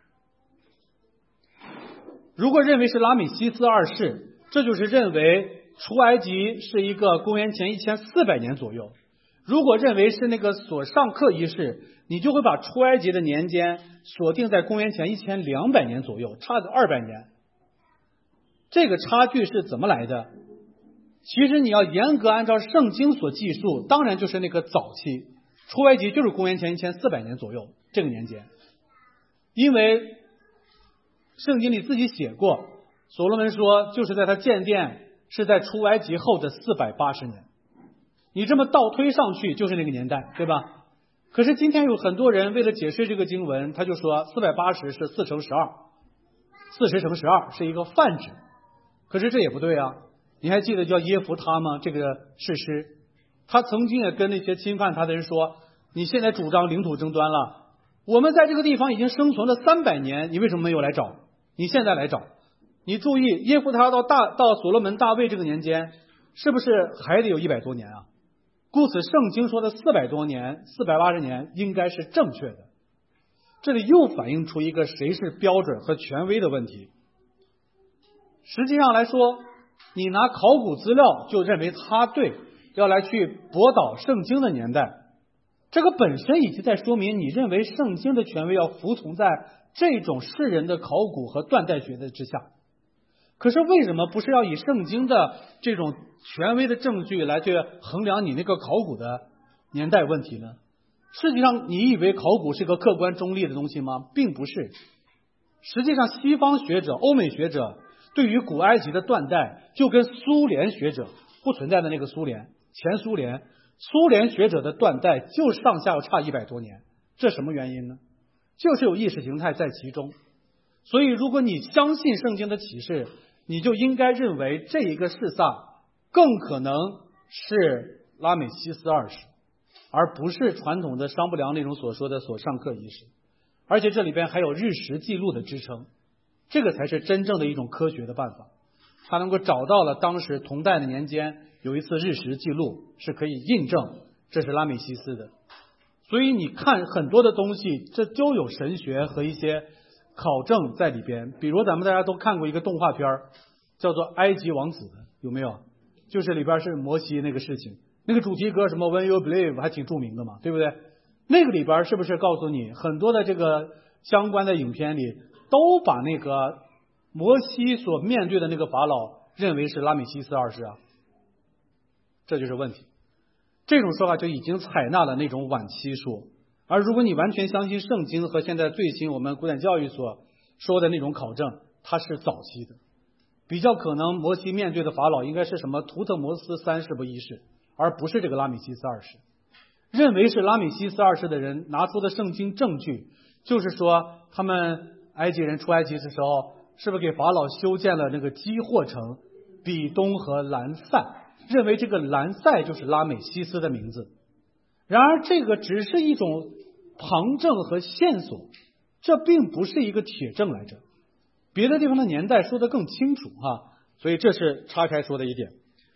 如果认为是拉美西斯二世，这就是认为出埃及是一个公元前一千四百年左右。如果认为是那个索尚克一世，你就会把出埃及的年间锁定在公元前一千两百年左右，差个二百年。这个差距是怎么来的？其实你要严格按照圣经所记述，当然就是那个早期，出埃及就是公元前一千四百年左右这个年间。因为圣经里自己写过，所罗门说就是在他建殿是在出埃及后的四百八十年，你这么倒推上去就是那个年代，对吧？可是今天有很多人为了解释这个经文，他就说四百八十是四乘十二，四十乘十二是一个泛指，可是这也不对啊。你还记得叫耶弗他吗？这个士师他曾经也跟那些侵犯他的人说，你现在主张领土争端了，我们在这个地方已经生存了三百年，你为什么没有来找？你现在来找。你注意，耶弗他到大到所罗门大卫这个年间，是不是还得有一百多年啊？故此圣经说的四百多年四百八十年应该是正确的。这里又反映出一个谁是标准和权威的问题。实际上来说，你拿考古资料就认为他对，要来去驳倒圣经的年代，这个本身已经在说明你认为圣经的权威要服从在这种世人的考古和断代学的之下。可是为什么不是要以圣经的这种权威的证据来去衡量你那个考古的年代问题呢？实际上你以为考古是个客观中立的东西吗？并不是。实际上西方学者欧美学者对于古埃及的断代，就跟苏联学者不存在的那个苏联前苏联苏联学者的断代就上下要差一百多年。这什么原因呢？就是有意识形态在其中。所以如果你相信圣经的启示，你就应该认为这一个示撒更可能是拉美西斯二世，而不是传统的商不良那种所说的索尚克一世。而且这里边还有日食记录的支撑，这个才是真正的一种科学的办法。他能够找到了当时同代的年间有一次日食记录，是可以印证这是拉美西斯的。所以你看很多的东西，这都有神学和一些考证在里边。比如咱们大家都看过一个动画片叫做《埃及王子》，有没有？就是里边是摩西那个事情，那个主题歌什么 When You Believe 还挺著名的嘛，对不对？那个里边是不是告诉你很多的这个相关的影片里都把那个摩西所面对的那个法老认为是拉美西斯二世啊？这就是问题。这种说法就已经采纳了那种晚期说，而如果你完全相信圣经和现在最新我们古典教育所说的那种考证，它是早期的。比较可能摩西面对的法老应该是什么图特摩斯三世不一世，而不是这个拉美西斯二世。认为是拉美西斯二世的人拿出的圣经证据，就是说他们埃及人出埃及的时候，是不是给法老修建了那个基霍城、比东和兰塞，认为这个兰塞就是拉美西斯的名字。然而这个只是一种旁证和线索，这并不是一个铁证来着。别的地方的年代说得更清楚哈，所以这是岔开说的一点。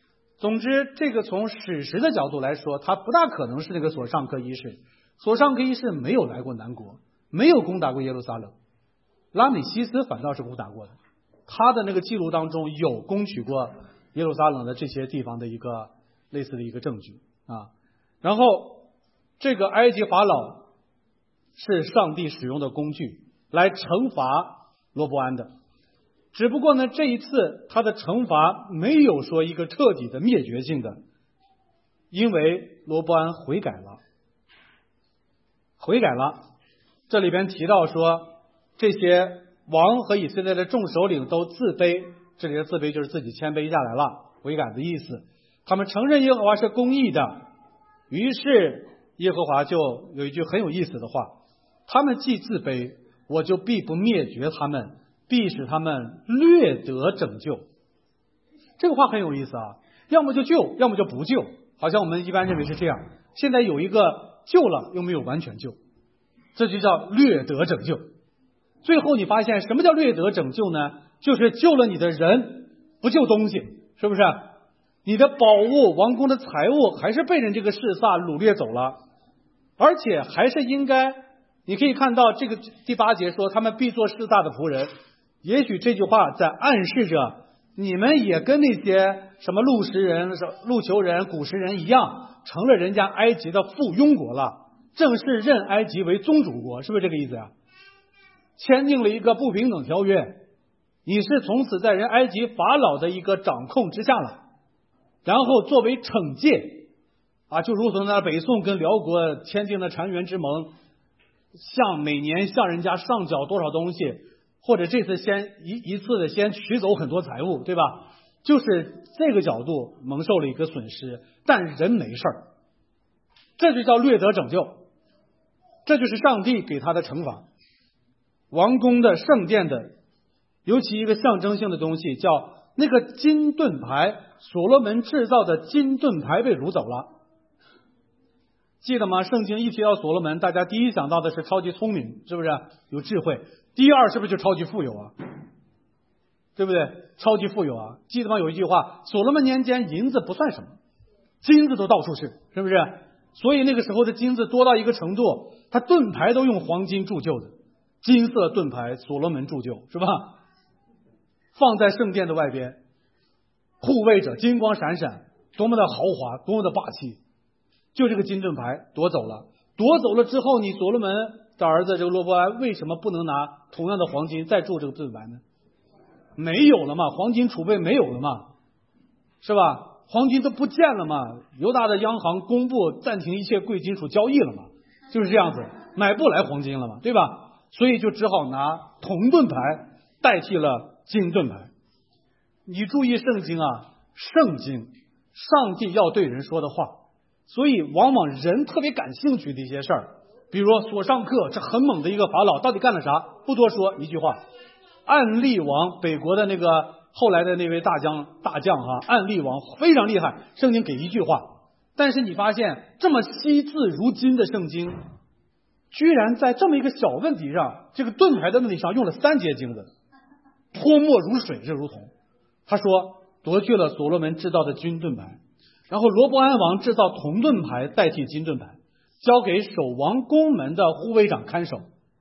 总之，这个从史实的角度来说，他不大可能是那个索尚克一世。索尚克一世没有来过南国，没有攻打过耶路撒冷，拉美西斯反倒是攻打过的。他的那个记录当中有攻取过耶路撒冷的这些地方的一个类似的一个证据啊。然后这个埃及法老是上帝使用的工具来惩罚罗伯安的，只不过呢，这一次他的惩罚没有说一个彻底的灭绝性的，因为罗伯安悔改了，悔改了。这里边提到说，这些王和以色列的众首领都自卑，这里的自卑就是自己谦卑下来了，悔改的意思。他们承认耶和华是公义的，于是耶和华就有一句很有意思的话：他们既自卑，我就必不灭绝他们，必使他们略得拯救。这个话很有意思啊，要么就救，要么就不救，好像我们一般认为是这样。现在有一个救了又没有完全救，这就叫略得拯救。最后你发现什么叫略得拯救呢？就是救了你的人，不救东西，是不是？你的宝物、王宫的财物还是被人这个示撒掳掠走了，而且还是应该，你可以看到这个第八节说他们必做示撒的仆人，也许这句话在暗示着你们也跟那些什么路什人、路求人、古时人一样，成了人家埃及的附庸国了，正式认埃及为宗主国，是不是这个意思呀？签订了一个不平等条约，你是从此在人埃及法老的一个掌控之下了。然后作为惩戒啊，就如同那北宋跟辽国签订的澶渊之盟，向每年向人家上缴多少东西，或者这次先一一次的先取走很多财物，对吧？就是这个角度蒙受了一个损失，但人没事儿，这就叫略得拯救，这就是上帝给他的惩罚。王宫的圣殿的，尤其一个象征性的东西，叫那个金盾牌，所罗门制造的金盾牌被掳走了，记得吗？圣经一提到所罗门，大家第一想到的是超级聪明，是不是有智慧？第二是不是就超级富有啊？对不对？超级富有啊！记得吗？有一句话，所罗门年间银子不算什么，金子都到处是，是不是？所以那个时候的金子多到一个程度，他盾牌都用黄金铸就的，金色盾牌所罗门铸就，是吧？放在圣殿的外边，护卫着，金光闪闪，多么的豪华，多么的霸气。就这个金盾牌夺走了，夺走了之后，你所罗门的儿子这个罗伯安为什么不能拿同样的黄金再铸这个盾牌呢？没有了嘛，黄金储备没有了嘛，是吧？黄金都不见了嘛，犹大的央行公布暂停一切贵金属交易了嘛，就是这样子，买不来黄金了嘛，对吧？所以就只好拿铜盾牌代替了金盾牌。你注意圣经啊，圣经上帝要对人说的话，所以往往人特别感兴趣的一些事儿，比如说索尚克这很猛的一个法老到底干了啥，不多说一句话。暗利王北国的那个后来的那位大将大将哈、啊，暗利王非常厉害，圣经给一句话，但是你发现这么惜字如金的圣经，居然在这么一个小问题上，这个盾牌的问题上用了三节经文，泼墨如水，这如同他说夺去了所罗门制造的金盾牌，然后罗伯安王制造铜盾牌代替金盾牌，交给守王宫门的护卫长看守。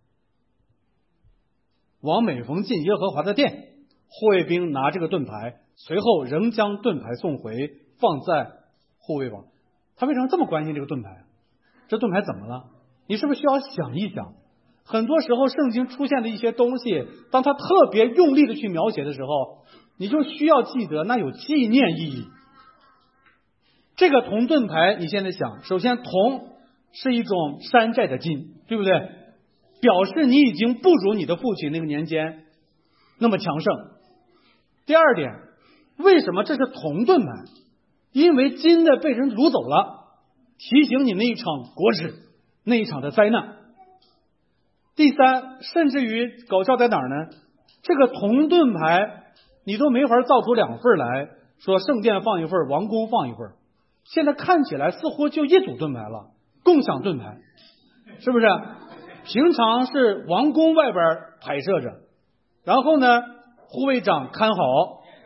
王每逢进耶和华的殿，护卫兵拿这个盾牌，随后仍将盾牌送回，放在护卫王。他为什么这么关心这个盾牌？这盾牌怎么了？你是不是需要想一想？很多时候圣经出现的一些东西，当他特别用力的去描写的时候，你就需要记得那有纪念意义。这个铜盾牌，你现在想，首先铜是一种山寨的金，对不对？表示你已经不如你的父亲那个年间那么强盛。第二点，为什么这是铜盾牌？因为金的被人掳走了，提醒你那一场国耻，那一场的灾难。第三，甚至于搞笑在哪儿呢？这个铜盾牌你都没法造出两份来，说圣殿放一份，王宫放一份，现在看起来似乎就一组盾牌了，共享盾牌，是不是？平常是王宫外边摆设着，然后呢护卫长看好，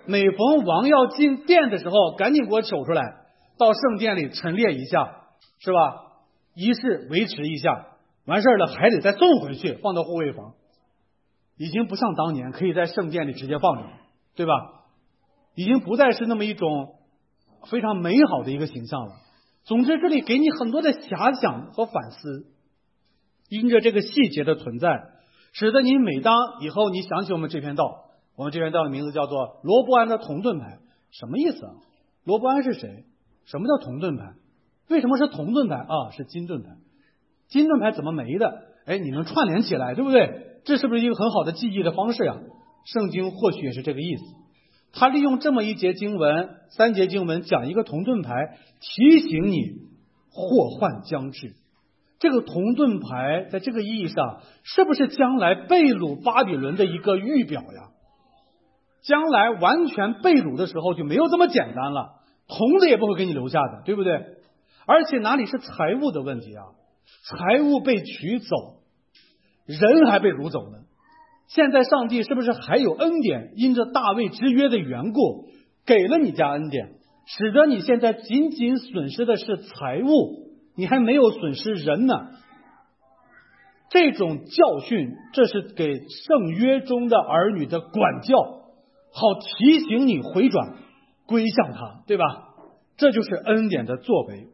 每逢王要进殿的时候，赶紧给我取出来，到圣殿里陈列一下，是吧？仪式维持一下，完事了还得再送回去，放到护卫房。已经不像当年可以在圣殿里直接放着，对吧？已经不再是那么一种非常美好的一个形象了。总之，这里给你很多的遐想和反思，因着这个细节的存在，使得你每当以后你想起我们这篇道，我们这篇道的名字叫做罗伯安的铜盾牌。什么意思啊？罗伯安是谁？什么叫铜盾牌？为什么是铜盾牌啊？是金盾牌。金盾牌怎么没的？哎，你能串联起来，对不对？这是不是一个很好的记忆的方式呀？圣经或许也是这个意思。他利用这么一节经文，三节经文讲一个铜盾牌，提醒你祸患将至。这个铜盾牌在这个意义上，是不是将来被掳巴比伦的一个预表呀？将来完全被掳的时候就没有这么简单了，铜的也不会给你留下的，对不对？而且哪里是财物的问题啊？财物被取走，人还被掳走呢。现在上帝是不是还有恩典？因着大卫之约的缘故，给了你家恩典，使得你现在仅仅损失的是财物，你还没有损失人呢。这种教训，这是给圣约中的儿女的管教，好提醒你回转归向他，对吧？这就是恩典的作为。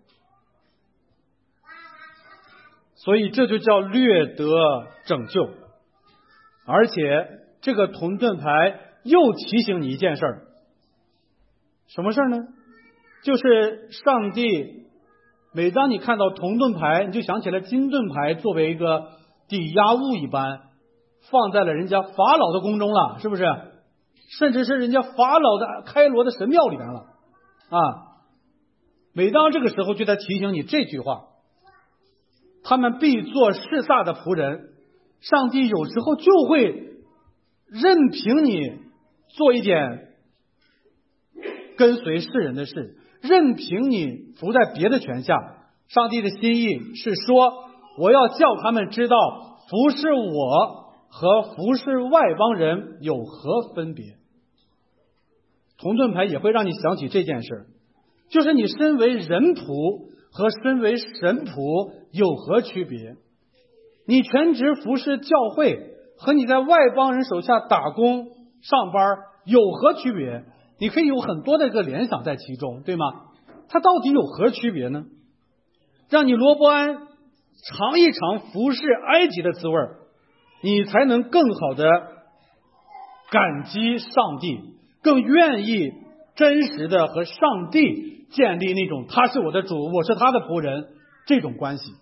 所以这就叫略得拯救。而且这个铜盾牌又提醒你一件事儿，什么事儿呢？就是上帝每当你看到铜盾牌，你就想起了金盾牌作为一个抵押物一般，放在了人家法老的宫中了，是不是？甚至是人家法老的开罗的神庙里边了啊！每当这个时候就在提醒你这句话，他们必做示撒的仆人。上帝有时候就会任凭你做一点跟随世人的事，任凭你服在别的权下。上帝的心意是说，我要叫他们知道服侍我和服侍外邦人有何分别。铜盾牌也会让你想起这件事，就是你身为人仆和身为神仆有何区别？你全职服侍教会和你在外邦人手下打工上班有何区别？你可以有很多的一个联想在其中，对吗？它到底有何区别呢？让你罗伯安尝一尝服侍埃及的滋味，你才能更好的感激上帝，更愿意真实的和上帝建立那种他是我的主，我是他的仆人这种关系。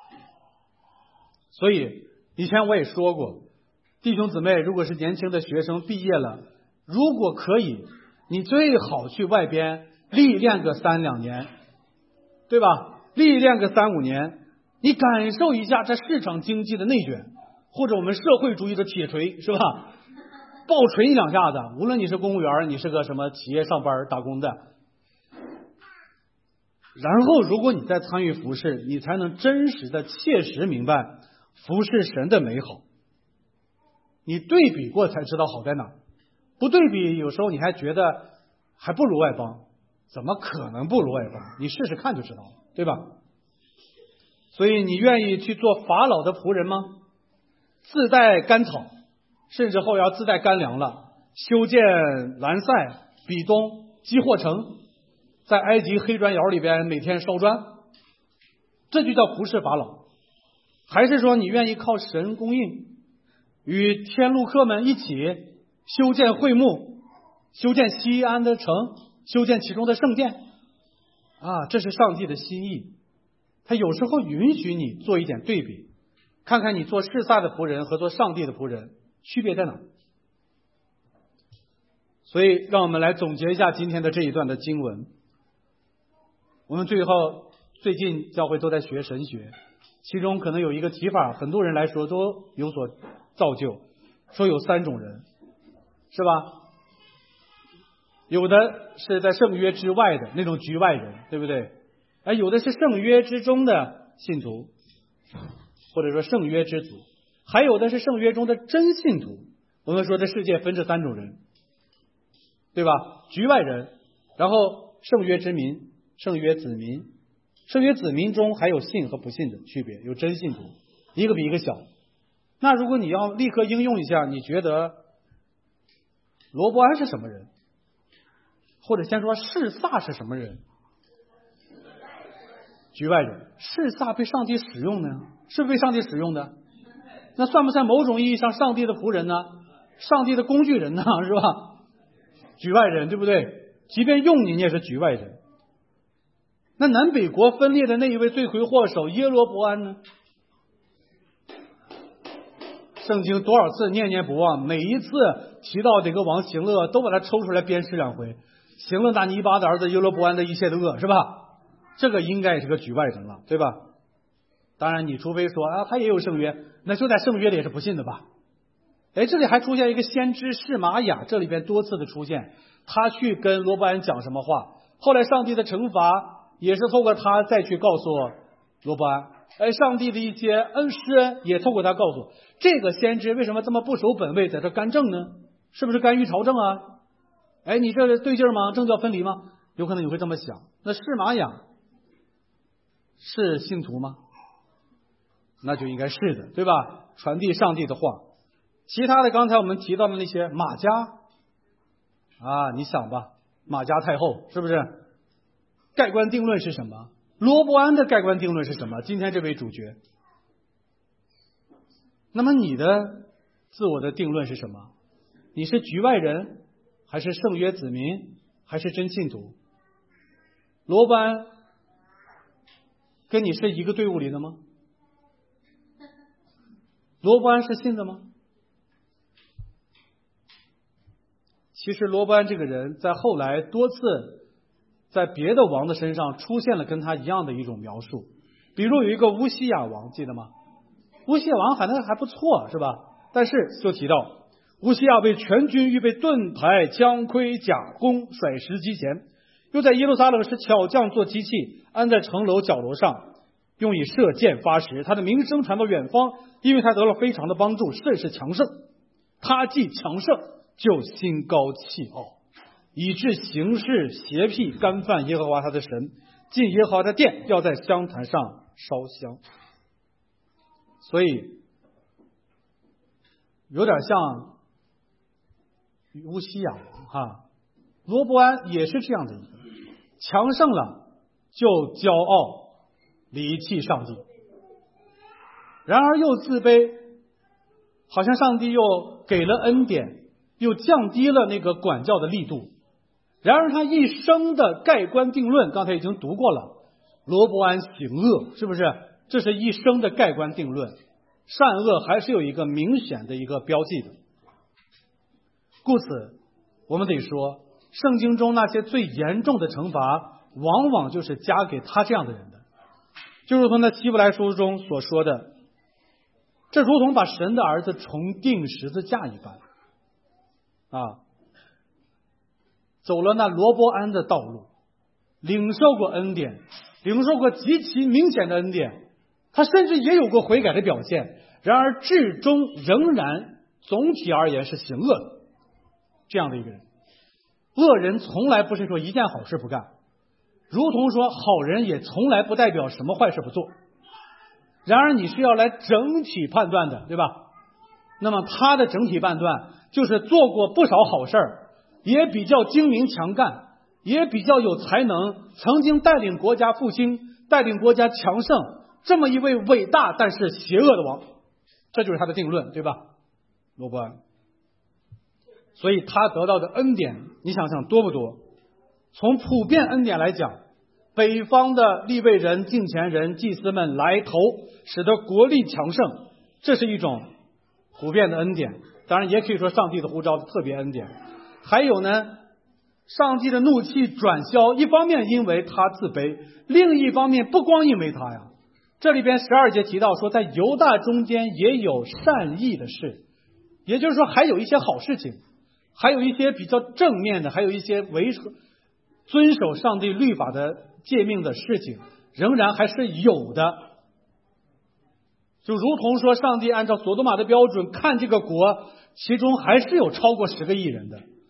所以以前我也说过，弟兄姊妹，如果是年轻的学生毕业了，如果可以，你最好去外边历练个三两年，对吧？历练个三五年，你感受一下这市场经济的内卷，或者我们社会主义的铁锤，是吧？暴锤一两下子，无论你是公务员，你是个什么企业上班打工的，然后如果你再参与服侍，你才能真实的切实明白服侍神的美好。你对比过才知道好在哪，不对比有时候你还觉得还不如外邦，怎么可能不如外邦？你试试看就知道了，对吧？所以你愿意去做法老的仆人吗？自带干草，甚至后要自带干粮了，修建兰塞、比东、基霍城，在埃及黑砖窑里边每天烧砖，这就叫服侍法老。还是说你愿意靠神供应，与天路客们一起修建会幕，修建西安的城，修建其中的圣殿啊？这是上帝的心意。他有时候允许你做一点对比，看看你做示撒的仆人和做上帝的仆人区别在哪。所以让我们来总结一下今天的这一段的经文。我们最后最近教会都在学神学，其中可能有一个提法，很多人来说都有所造就，说有三种人，是吧？有的是在圣约之外的那种局外人，对不对？哎，有的是圣约之中的信徒，或者说圣约之徒，还有的是圣约中的真信徒。我们说这世界分这三种人。 对吧？局外人，然后圣约之民，圣约子民，圣约子民中还有信和不信的区别，有真信徒，一个比一个小。那如果你要立刻应用一下，你觉得罗伯安是什么人？或者先说示撒是什么人？局外人。示撒被上帝使用呢？是不是被上帝使用的？那算不算某种意义上上帝的仆人呢？上帝的工具人呢？是吧？局外人，对不对？即便用你，你也是局外人。那南北国分裂的那一位罪魁祸首耶罗伯安呢？圣经多少次念念不忘，每一次提到这个王行了恶，都把他抽出来鞭尸两回，行了那尼巴的儿子耶罗伯安的一切的恶，是吧？这个应该也是个局外人了，对吧？当然你除非说啊，他也有圣约，那就在圣约里也是不信的吧？哎，这里还出现一个先知示玛雅，这里边多次的出现，他去跟罗伯安讲什么话，后来上帝的惩罚也是透过他再去告诉罗伯安，哎，上帝的一些恩施也透过他告诉这个先知为什么这么不守本位，在这干政呢？是不是干预朝政啊？哎，你这对劲吗？政教分离吗？有可能你会这么想。那示玛雅是信徒吗？那就应该是的，对吧？传递上帝的话。其他的刚才我们提到的那些马加啊，你想吧，马加太后是不是？盖棺定论是什么？罗伯安的盖棺定论是什么？今天这位主角。那么你的自我的定论是什么？你是局外人，还是圣约子民，还是真信徒？罗伯安跟你是一个队伍里的吗？罗伯安是信的吗？其实罗伯安这个人在后来多次在别的王的身上出现了跟他一样的一种描述，比如有一个乌西亚王，记得吗？乌西亚王好像还不错，是吧？但是就提到乌西亚为全军预备盾牌、枪盔、甲弓，甩石机前，又在耶路撒冷使巧匠做机器，安在城楼角楼上，用以射箭发石。他的名声传到远方，因为他得了非常的帮助，甚是强盛。他既强盛，就心高气傲，以致行事邪僻，干犯耶和华他的神，进耶和华的殿，要在香坛上烧香。所以有点像乌西亚哈，罗伯安也是这样的一个，强盛了就骄傲，离弃上帝，然而又自卑，好像上帝又给了恩典，又降低了那个管教的力度。然而他一生的盖棺定论，刚才已经读过了，罗伯安行恶，是不是？这是一生的盖棺定论，善恶还是有一个明显的一个标记的。故此我们得说，圣经中那些最严重的惩罚往往就是加给他这样的人的，就如同那希伯来书中所说的，这如同把神的儿子重钉十字架一般啊，走了那罗伯安的道路，领受过恩典，领受过极其明显的恩典，他甚至也有过悔改的表现，然而至终仍然总体而言是行恶的这样的一个人。恶人从来不是说一件好事不干，如同说好人也从来不代表什么坏事不做。然而你是要来整体判断的，对吧？那么他的整体判断就是做过不少好事，也比较精明强干，也比较有才能，曾经带领国家复兴，带领国家强盛，这么一位伟大但是邪恶的王，这就是他的定论，对吧？罗伯安。所以他得到的恩典，你想想多不多？从普遍恩典来讲，北方的利未人、敬虔人、祭司们来投，使得国力强盛，这是一种普遍的恩典。当然也可以说上帝的呼召的特别恩典。还有呢，上帝的怒气转消，一方面因为他自卑，另一方面不光因为他呀。这里边十二节提到说，在犹大中间也有善意的事，也就是说还有一些好事情，还有一些比较正面的，还有一些维遵守上帝律法的诫命的事情，仍然还是有的。就如同说上帝按照所多玛的标准看这个国，其中还是有超过十个亿人的，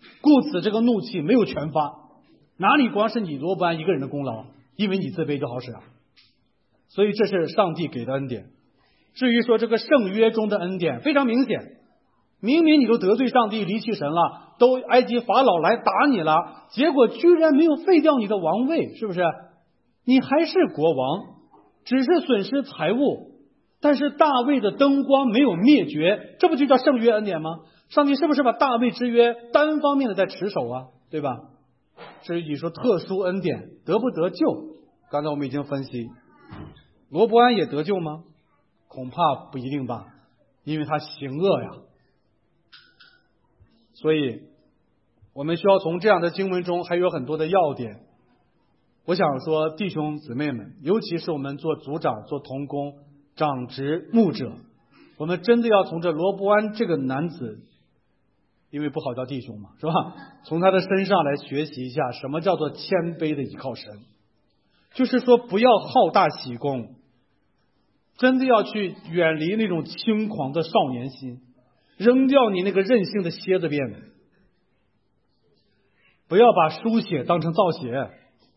故此这个怒气没有全发，哪里光是你罗伯安一个人的功劳，因为你自卑就好使啊。所以这是上帝给的恩典。至于说这个圣约中的恩典，非常明显，明明你都得罪上帝离弃神了，都埃及法老来打你了，结果居然没有废掉你的王位，是不是？你还是国王，只是损失财物，但是大卫的灯光没有灭绝，这不就叫圣约恩典吗？上帝是不是把大卫之约单方面的在持守啊？对吧？至于说特殊恩典得不得救，刚才我们已经分析，罗伯安也得救吗？恐怕不一定吧，因为他行恶呀。所以我们需要从这样的经文中还有很多的要点。我想说，弟兄姊妹们，尤其是我们做组长、做同工、长职、牧者，我们真的要从这罗伯安这个男子，因为不好叫弟兄嘛，是吧？从他的身上来学习一下什么叫做谦卑的倚靠神，就是说不要好大喜功，真的要去远离那种轻狂的少年心，扔掉你那个任性的蝎子辫子，不要把书写当成造写。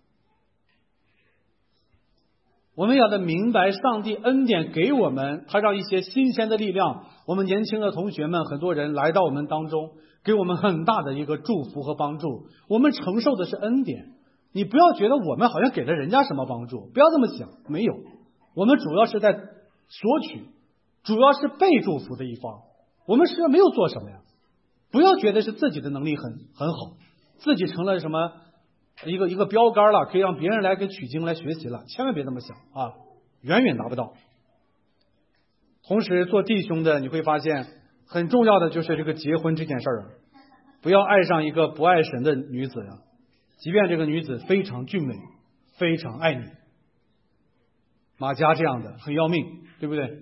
我们要的明白上帝恩典给我们，他让一些新鲜的力量，我们年轻的同学们很多人来到我们当中，给我们很大的一个祝福和帮助。我们承受的是恩典，你不要觉得我们好像给了人家什么帮助，不要这么想，没有，我们主要是在索取，主要是被祝福的一方，我们实际上没有做什么呀。不要觉得是自己的能力很很好，自己成了什么一个一个标杆了，可以让别人来给取经来学习了，千万别这么想啊，远远达不到。同时做弟兄的你会发现很重要的就是这个结婚这件事儿啊，不要爱上一个不爱神的女子呀，即便这个女子非常俊美，非常爱你，马家这样的很要命，对不对？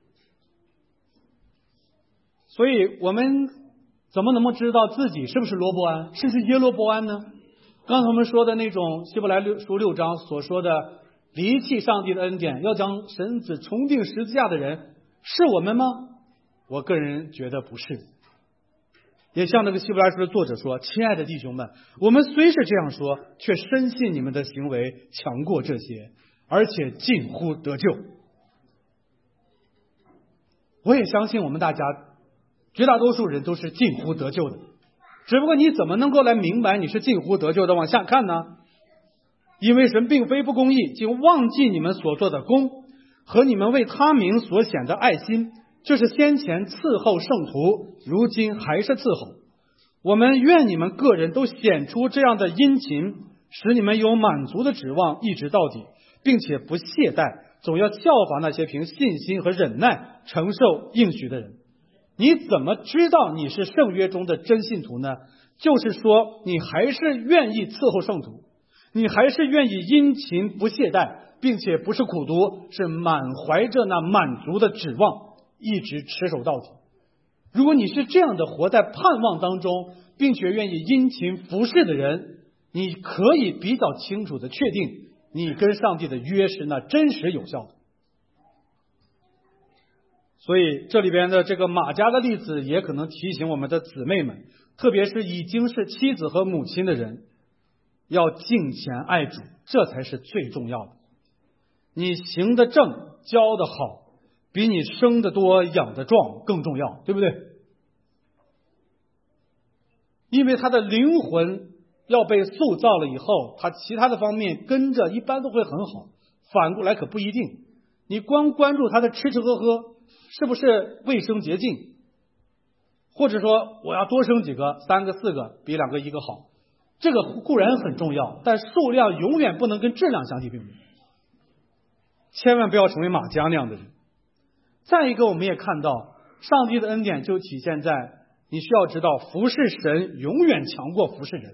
所以我们怎么能够知道自己是不是罗伯安，是不是耶罗伯安呢？刚才我们说的那种希伯来书六章所说的离弃上帝的恩典，要将神子重定十字架的人，是我们吗？我个人觉得不是。也像这个希伯来书的作者说，亲爱的弟兄们，我们虽是这样说，却深信你们的行为强过这些，而且近乎得救。我也相信我们大家绝大多数人都是近乎得救的，只不过你怎么能够来明白你是近乎得救的？往下看呢？因为神并非不公义，竟忘记你们所做的功和你们为他名所显的爱心，就是先前伺候圣徒，如今还是伺候。我们愿你们个人都显出这样的殷勤，使你们有满足的指望，一直到底，并且不懈怠，总要效法那些凭信心和忍耐承受应许的人。你怎么知道你是圣约中的真信徒呢？就是说你还是愿意伺候圣徒，你还是愿意殷勤不懈怠，并且不是苦读，是满怀着那满足的指望，一直持守到底。如果你是这样的活在盼望当中，并且愿意殷勤服侍的人，你可以比较清楚的确定你跟上帝的约是那真实有效的。所以这里边的这个马家的例子也可能提醒我们的姊妹们，特别是已经是妻子和母亲的人，要敬虔爱主，这才是最重要的。你行得正，教得好，比你生得多养得壮更重要，对不对？因为他的灵魂要被塑造了以后，他其他的方面跟着一般都会很好，反过来可不一定。你光关注他的吃吃喝喝是不是卫生洁净，或者说我要多生几个，三个四个比两个一个好，这个固然很重要，但数量永远不能跟质量相提并论，千万不要成为马家那样的人。再一个，我们也看到上帝的恩典就体现在你需要知道服侍神永远强过服侍人，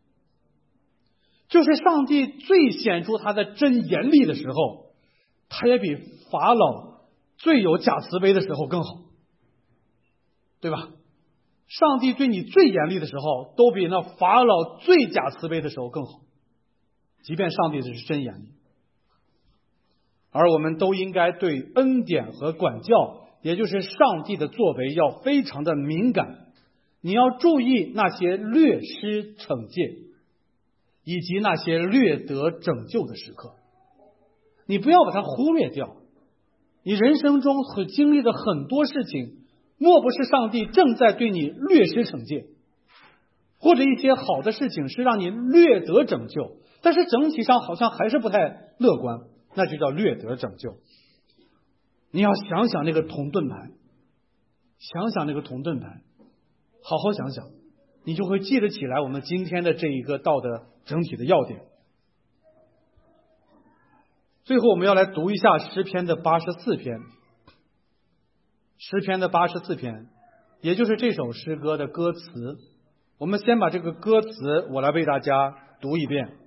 就是上帝最显出他的真严厉的时候，他也比法老最有假慈悲的时候更好，对吧？上帝对你最严厉的时候，都比那法老最假慈悲的时候更好，即便上帝这是真严厉。而我们都应该对恩典和管教，也就是上帝的作为要非常的敏感。 你要注意那些略施惩戒，以及那些略得拯救的时刻，你不要把它忽略掉。你人生中所经历的很多事情，莫不是上帝正在对你略施惩戒，或者一些好的事情是让你略得拯救，但是整体上好像还是不太乐观，那就叫略得拯救。你要想想那个铜盾牌，想想那个铜盾牌，好好想想，你就会记得起来我们今天的这一个道的整体的要点。最后我们要来读一下诗篇的八十四篇，诗篇的八十四篇，也就是这首诗歌的歌词。我们先把这个歌词我来为大家读一遍，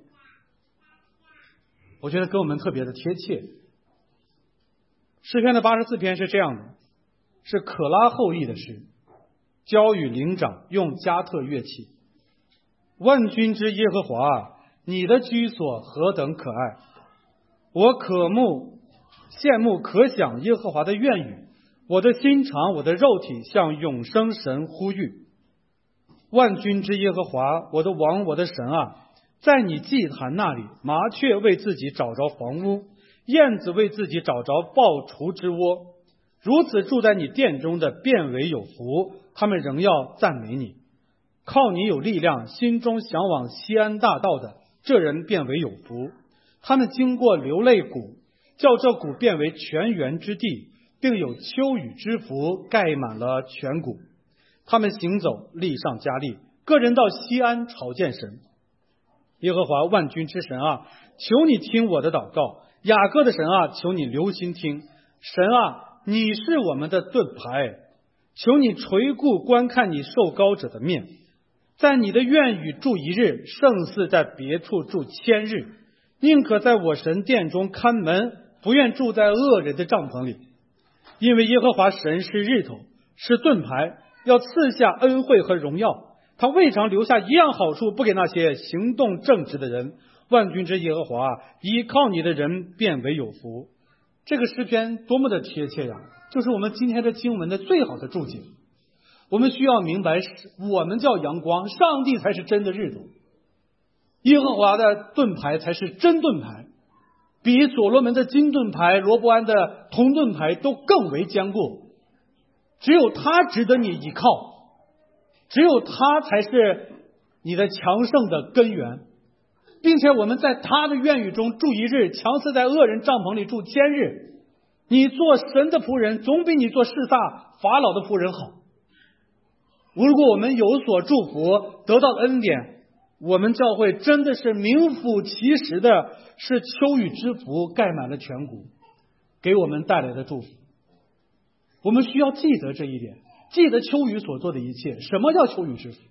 我觉得跟我们特别的贴切。诗篇的八十四篇是这样的，是可拉后裔的诗，交与灵长，用加特乐器。万军之耶和华啊，你的居所何等可爱！我渴慕羡慕可想耶和华的愿语，我的心肠我的肉体向永生神呼吁。万军之耶和华，我的王我的神啊，在你祭坛那里，麻雀为自己找着房屋，燕子为自己找着抱雏之窝。如此住在你殿中的便为有福，他们仍要赞美你。靠你有力量，心中向往西安大道的，这人便为有福。他们经过流泪谷，叫这谷变为泉源之地，并有秋雨之福盖满了全谷。他们行走，力上加力，个人到西安朝见神。耶和华万军之神啊，求你听我的祷告，雅各的神啊，求你留心听。神啊，你是我们的盾牌，求你垂顾观看你受膏者的面。在你的院宇住一日，胜似在别处住千日。宁可在我神殿中看门，不愿住在恶人的帐篷里。因为耶和华神是日头，是盾牌，要赐下恩惠和荣耀。他未尝留下一样好处不给那些行动正直的人。万军之耶和华，依靠你的人便为有福。这个诗篇多么的贴切呀，就是我们今天的经文的最好的注解。我们需要明白，我们叫阳光，上帝才是真的日头，耶和华的盾牌才是真盾牌，比所罗门的金盾牌、罗伯安的铜盾牌都更为坚固。只有他值得你依靠，只有他才是你的强盛的根源，并且我们在他的院宇中住一日，强似在恶人帐篷里住千日。你做神的仆人，总比你做示撒法老的仆人好。如果我们有所祝福，得到恩典，我们教会真的是名副其实的是秋雨之福盖满了全谷，给我们带来的祝福。我们需要记得这一点，记得秋雨所做的一切。什么叫秋雨之福？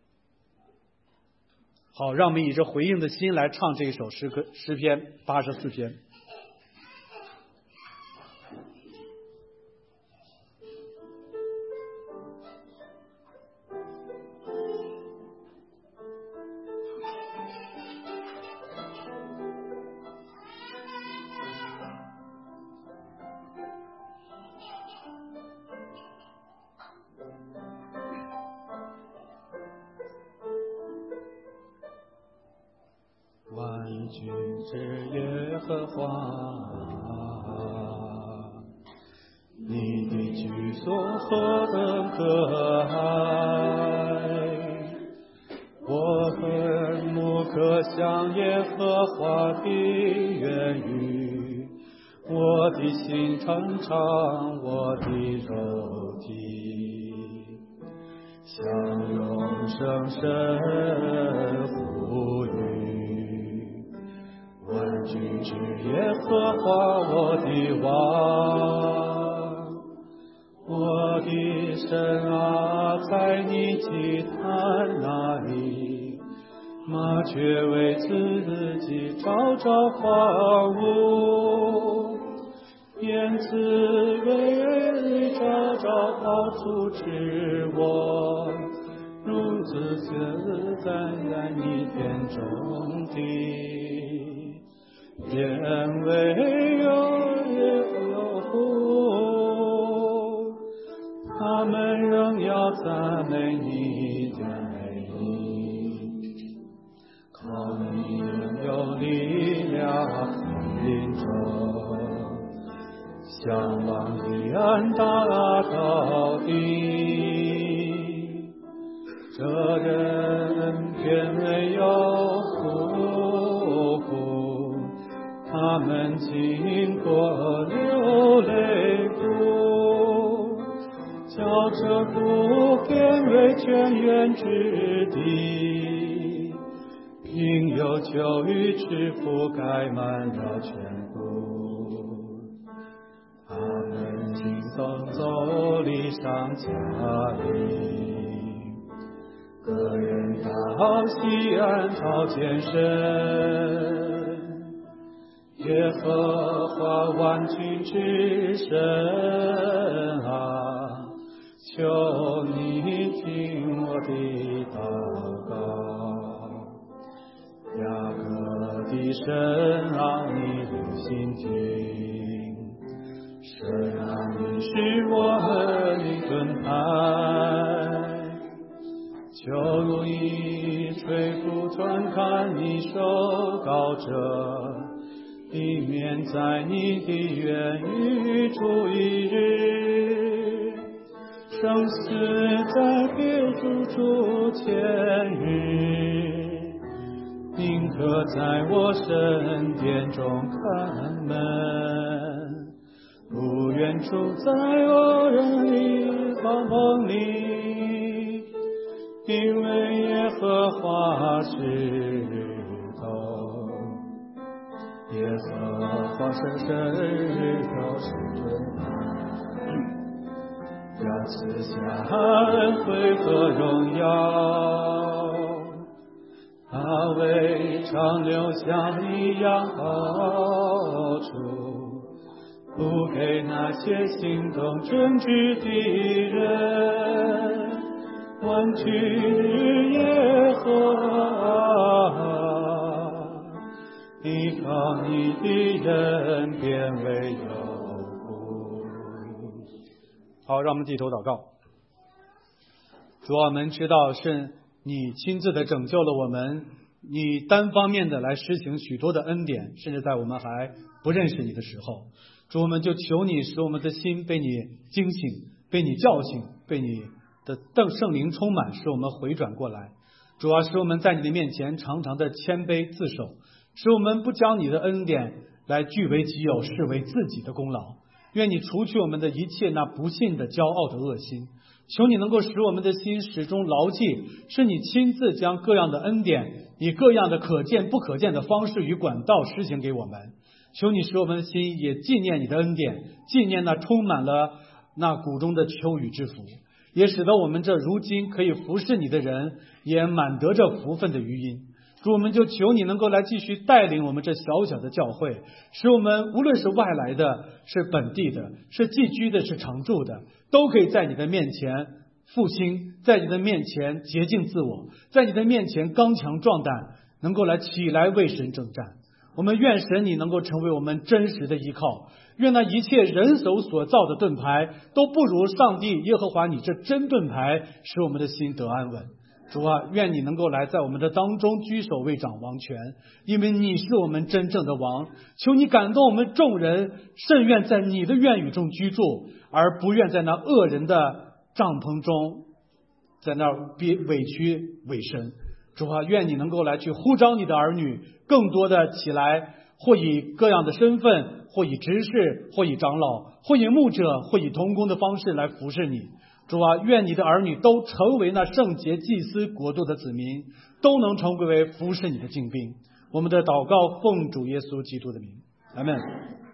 好，让我们以这回应的心来唱这一首诗歌，诗篇八十四篇。万军之耶和华，你的居所何等可爱！我恨不可想耶和华的言语，我的心常常我的肉体，向永生神呼吁。万军之耶和华我的王，我的神啊，在你祭坛那里，麻雀为自己找找房屋，燕子为找找抱雏之窝，如此自在在你殿中的，便为有有福。 他们仍要赞美你的美意，靠你仍有力量领着，向往的安达到底，这人偏没有辜负，他们经过流泪谷，叫这谷变为泉源之地，并有秋雨之覆盖满了全谷。他们行走走礼上加力，个人到西安朝见神，耶和华万军之神啊，求你听我的祷告。雅各的神啊，你留心听，神啊，你是我的盾牌，求如一吹拂传看你手高者，以免在你的言语出一日，生死在别处出千日，宁可在我神殿中看门，不愿住在恶人的帐篷里，因为耶和华是头，耶和华是日头是盾牌，要赐下恩惠和荣耀，他为长留像一样好处，不给那些行动正直的人，万军耶和华，依靠你的人便为有福。 好，让我们低头祷告。主啊，我们知道是你亲自的拯救了我们，你单方面的来施行许多的恩典，甚至在我们还不认识你的时候，主，我们就求你使我们的心被你惊醒，被你叫醒，被你的圣灵充满，使我们回转过来。主啊，使我们在你的面前常常的谦卑自守，使我们不将你的恩典来据为己有，视为自己的功劳。愿你除去我们的一切那不信的骄傲的恶心，求你能够使我们的心始终牢记，是你亲自将各样的恩典以各样的可见不可见的方式与管道施行给我们。求你使我们的心也纪念你的恩典，纪念那充满了那谷中的秋雨之福，也使得我们这如今可以服侍你的人也满得这福分的余音。主，我们就求你能够来继续带领我们这小小的教会，使我们无论是外来的，是本地的，是寄居的，是常住的，都可以在你的面前复兴，在你的面前洁净自我，在你的面前刚强壮胆，能够来起来为神征战。我们愿神你能够成为我们真实的依靠，愿那一切人手所造的盾牌都不如上帝耶和华你这真盾牌，使我们的心得安稳。主啊，愿你能够来在我们的当中居首位掌王权，因为你是我们真正的王。求你感动我们众人，甚愿在你的愿语中居住，而不愿在那恶人的帐篷中在那儿憋委屈委身。主啊，愿你能够来去呼召你的儿女更多的起来，或以各样的身份，或以执事，或以长老，或以牧者，或以同工的方式来服侍你。主啊，愿你的儿女都成为那圣洁祭司国度的子民，都能成为服侍你的精兵。我们的祷告奉主耶稣基督的名，阿们。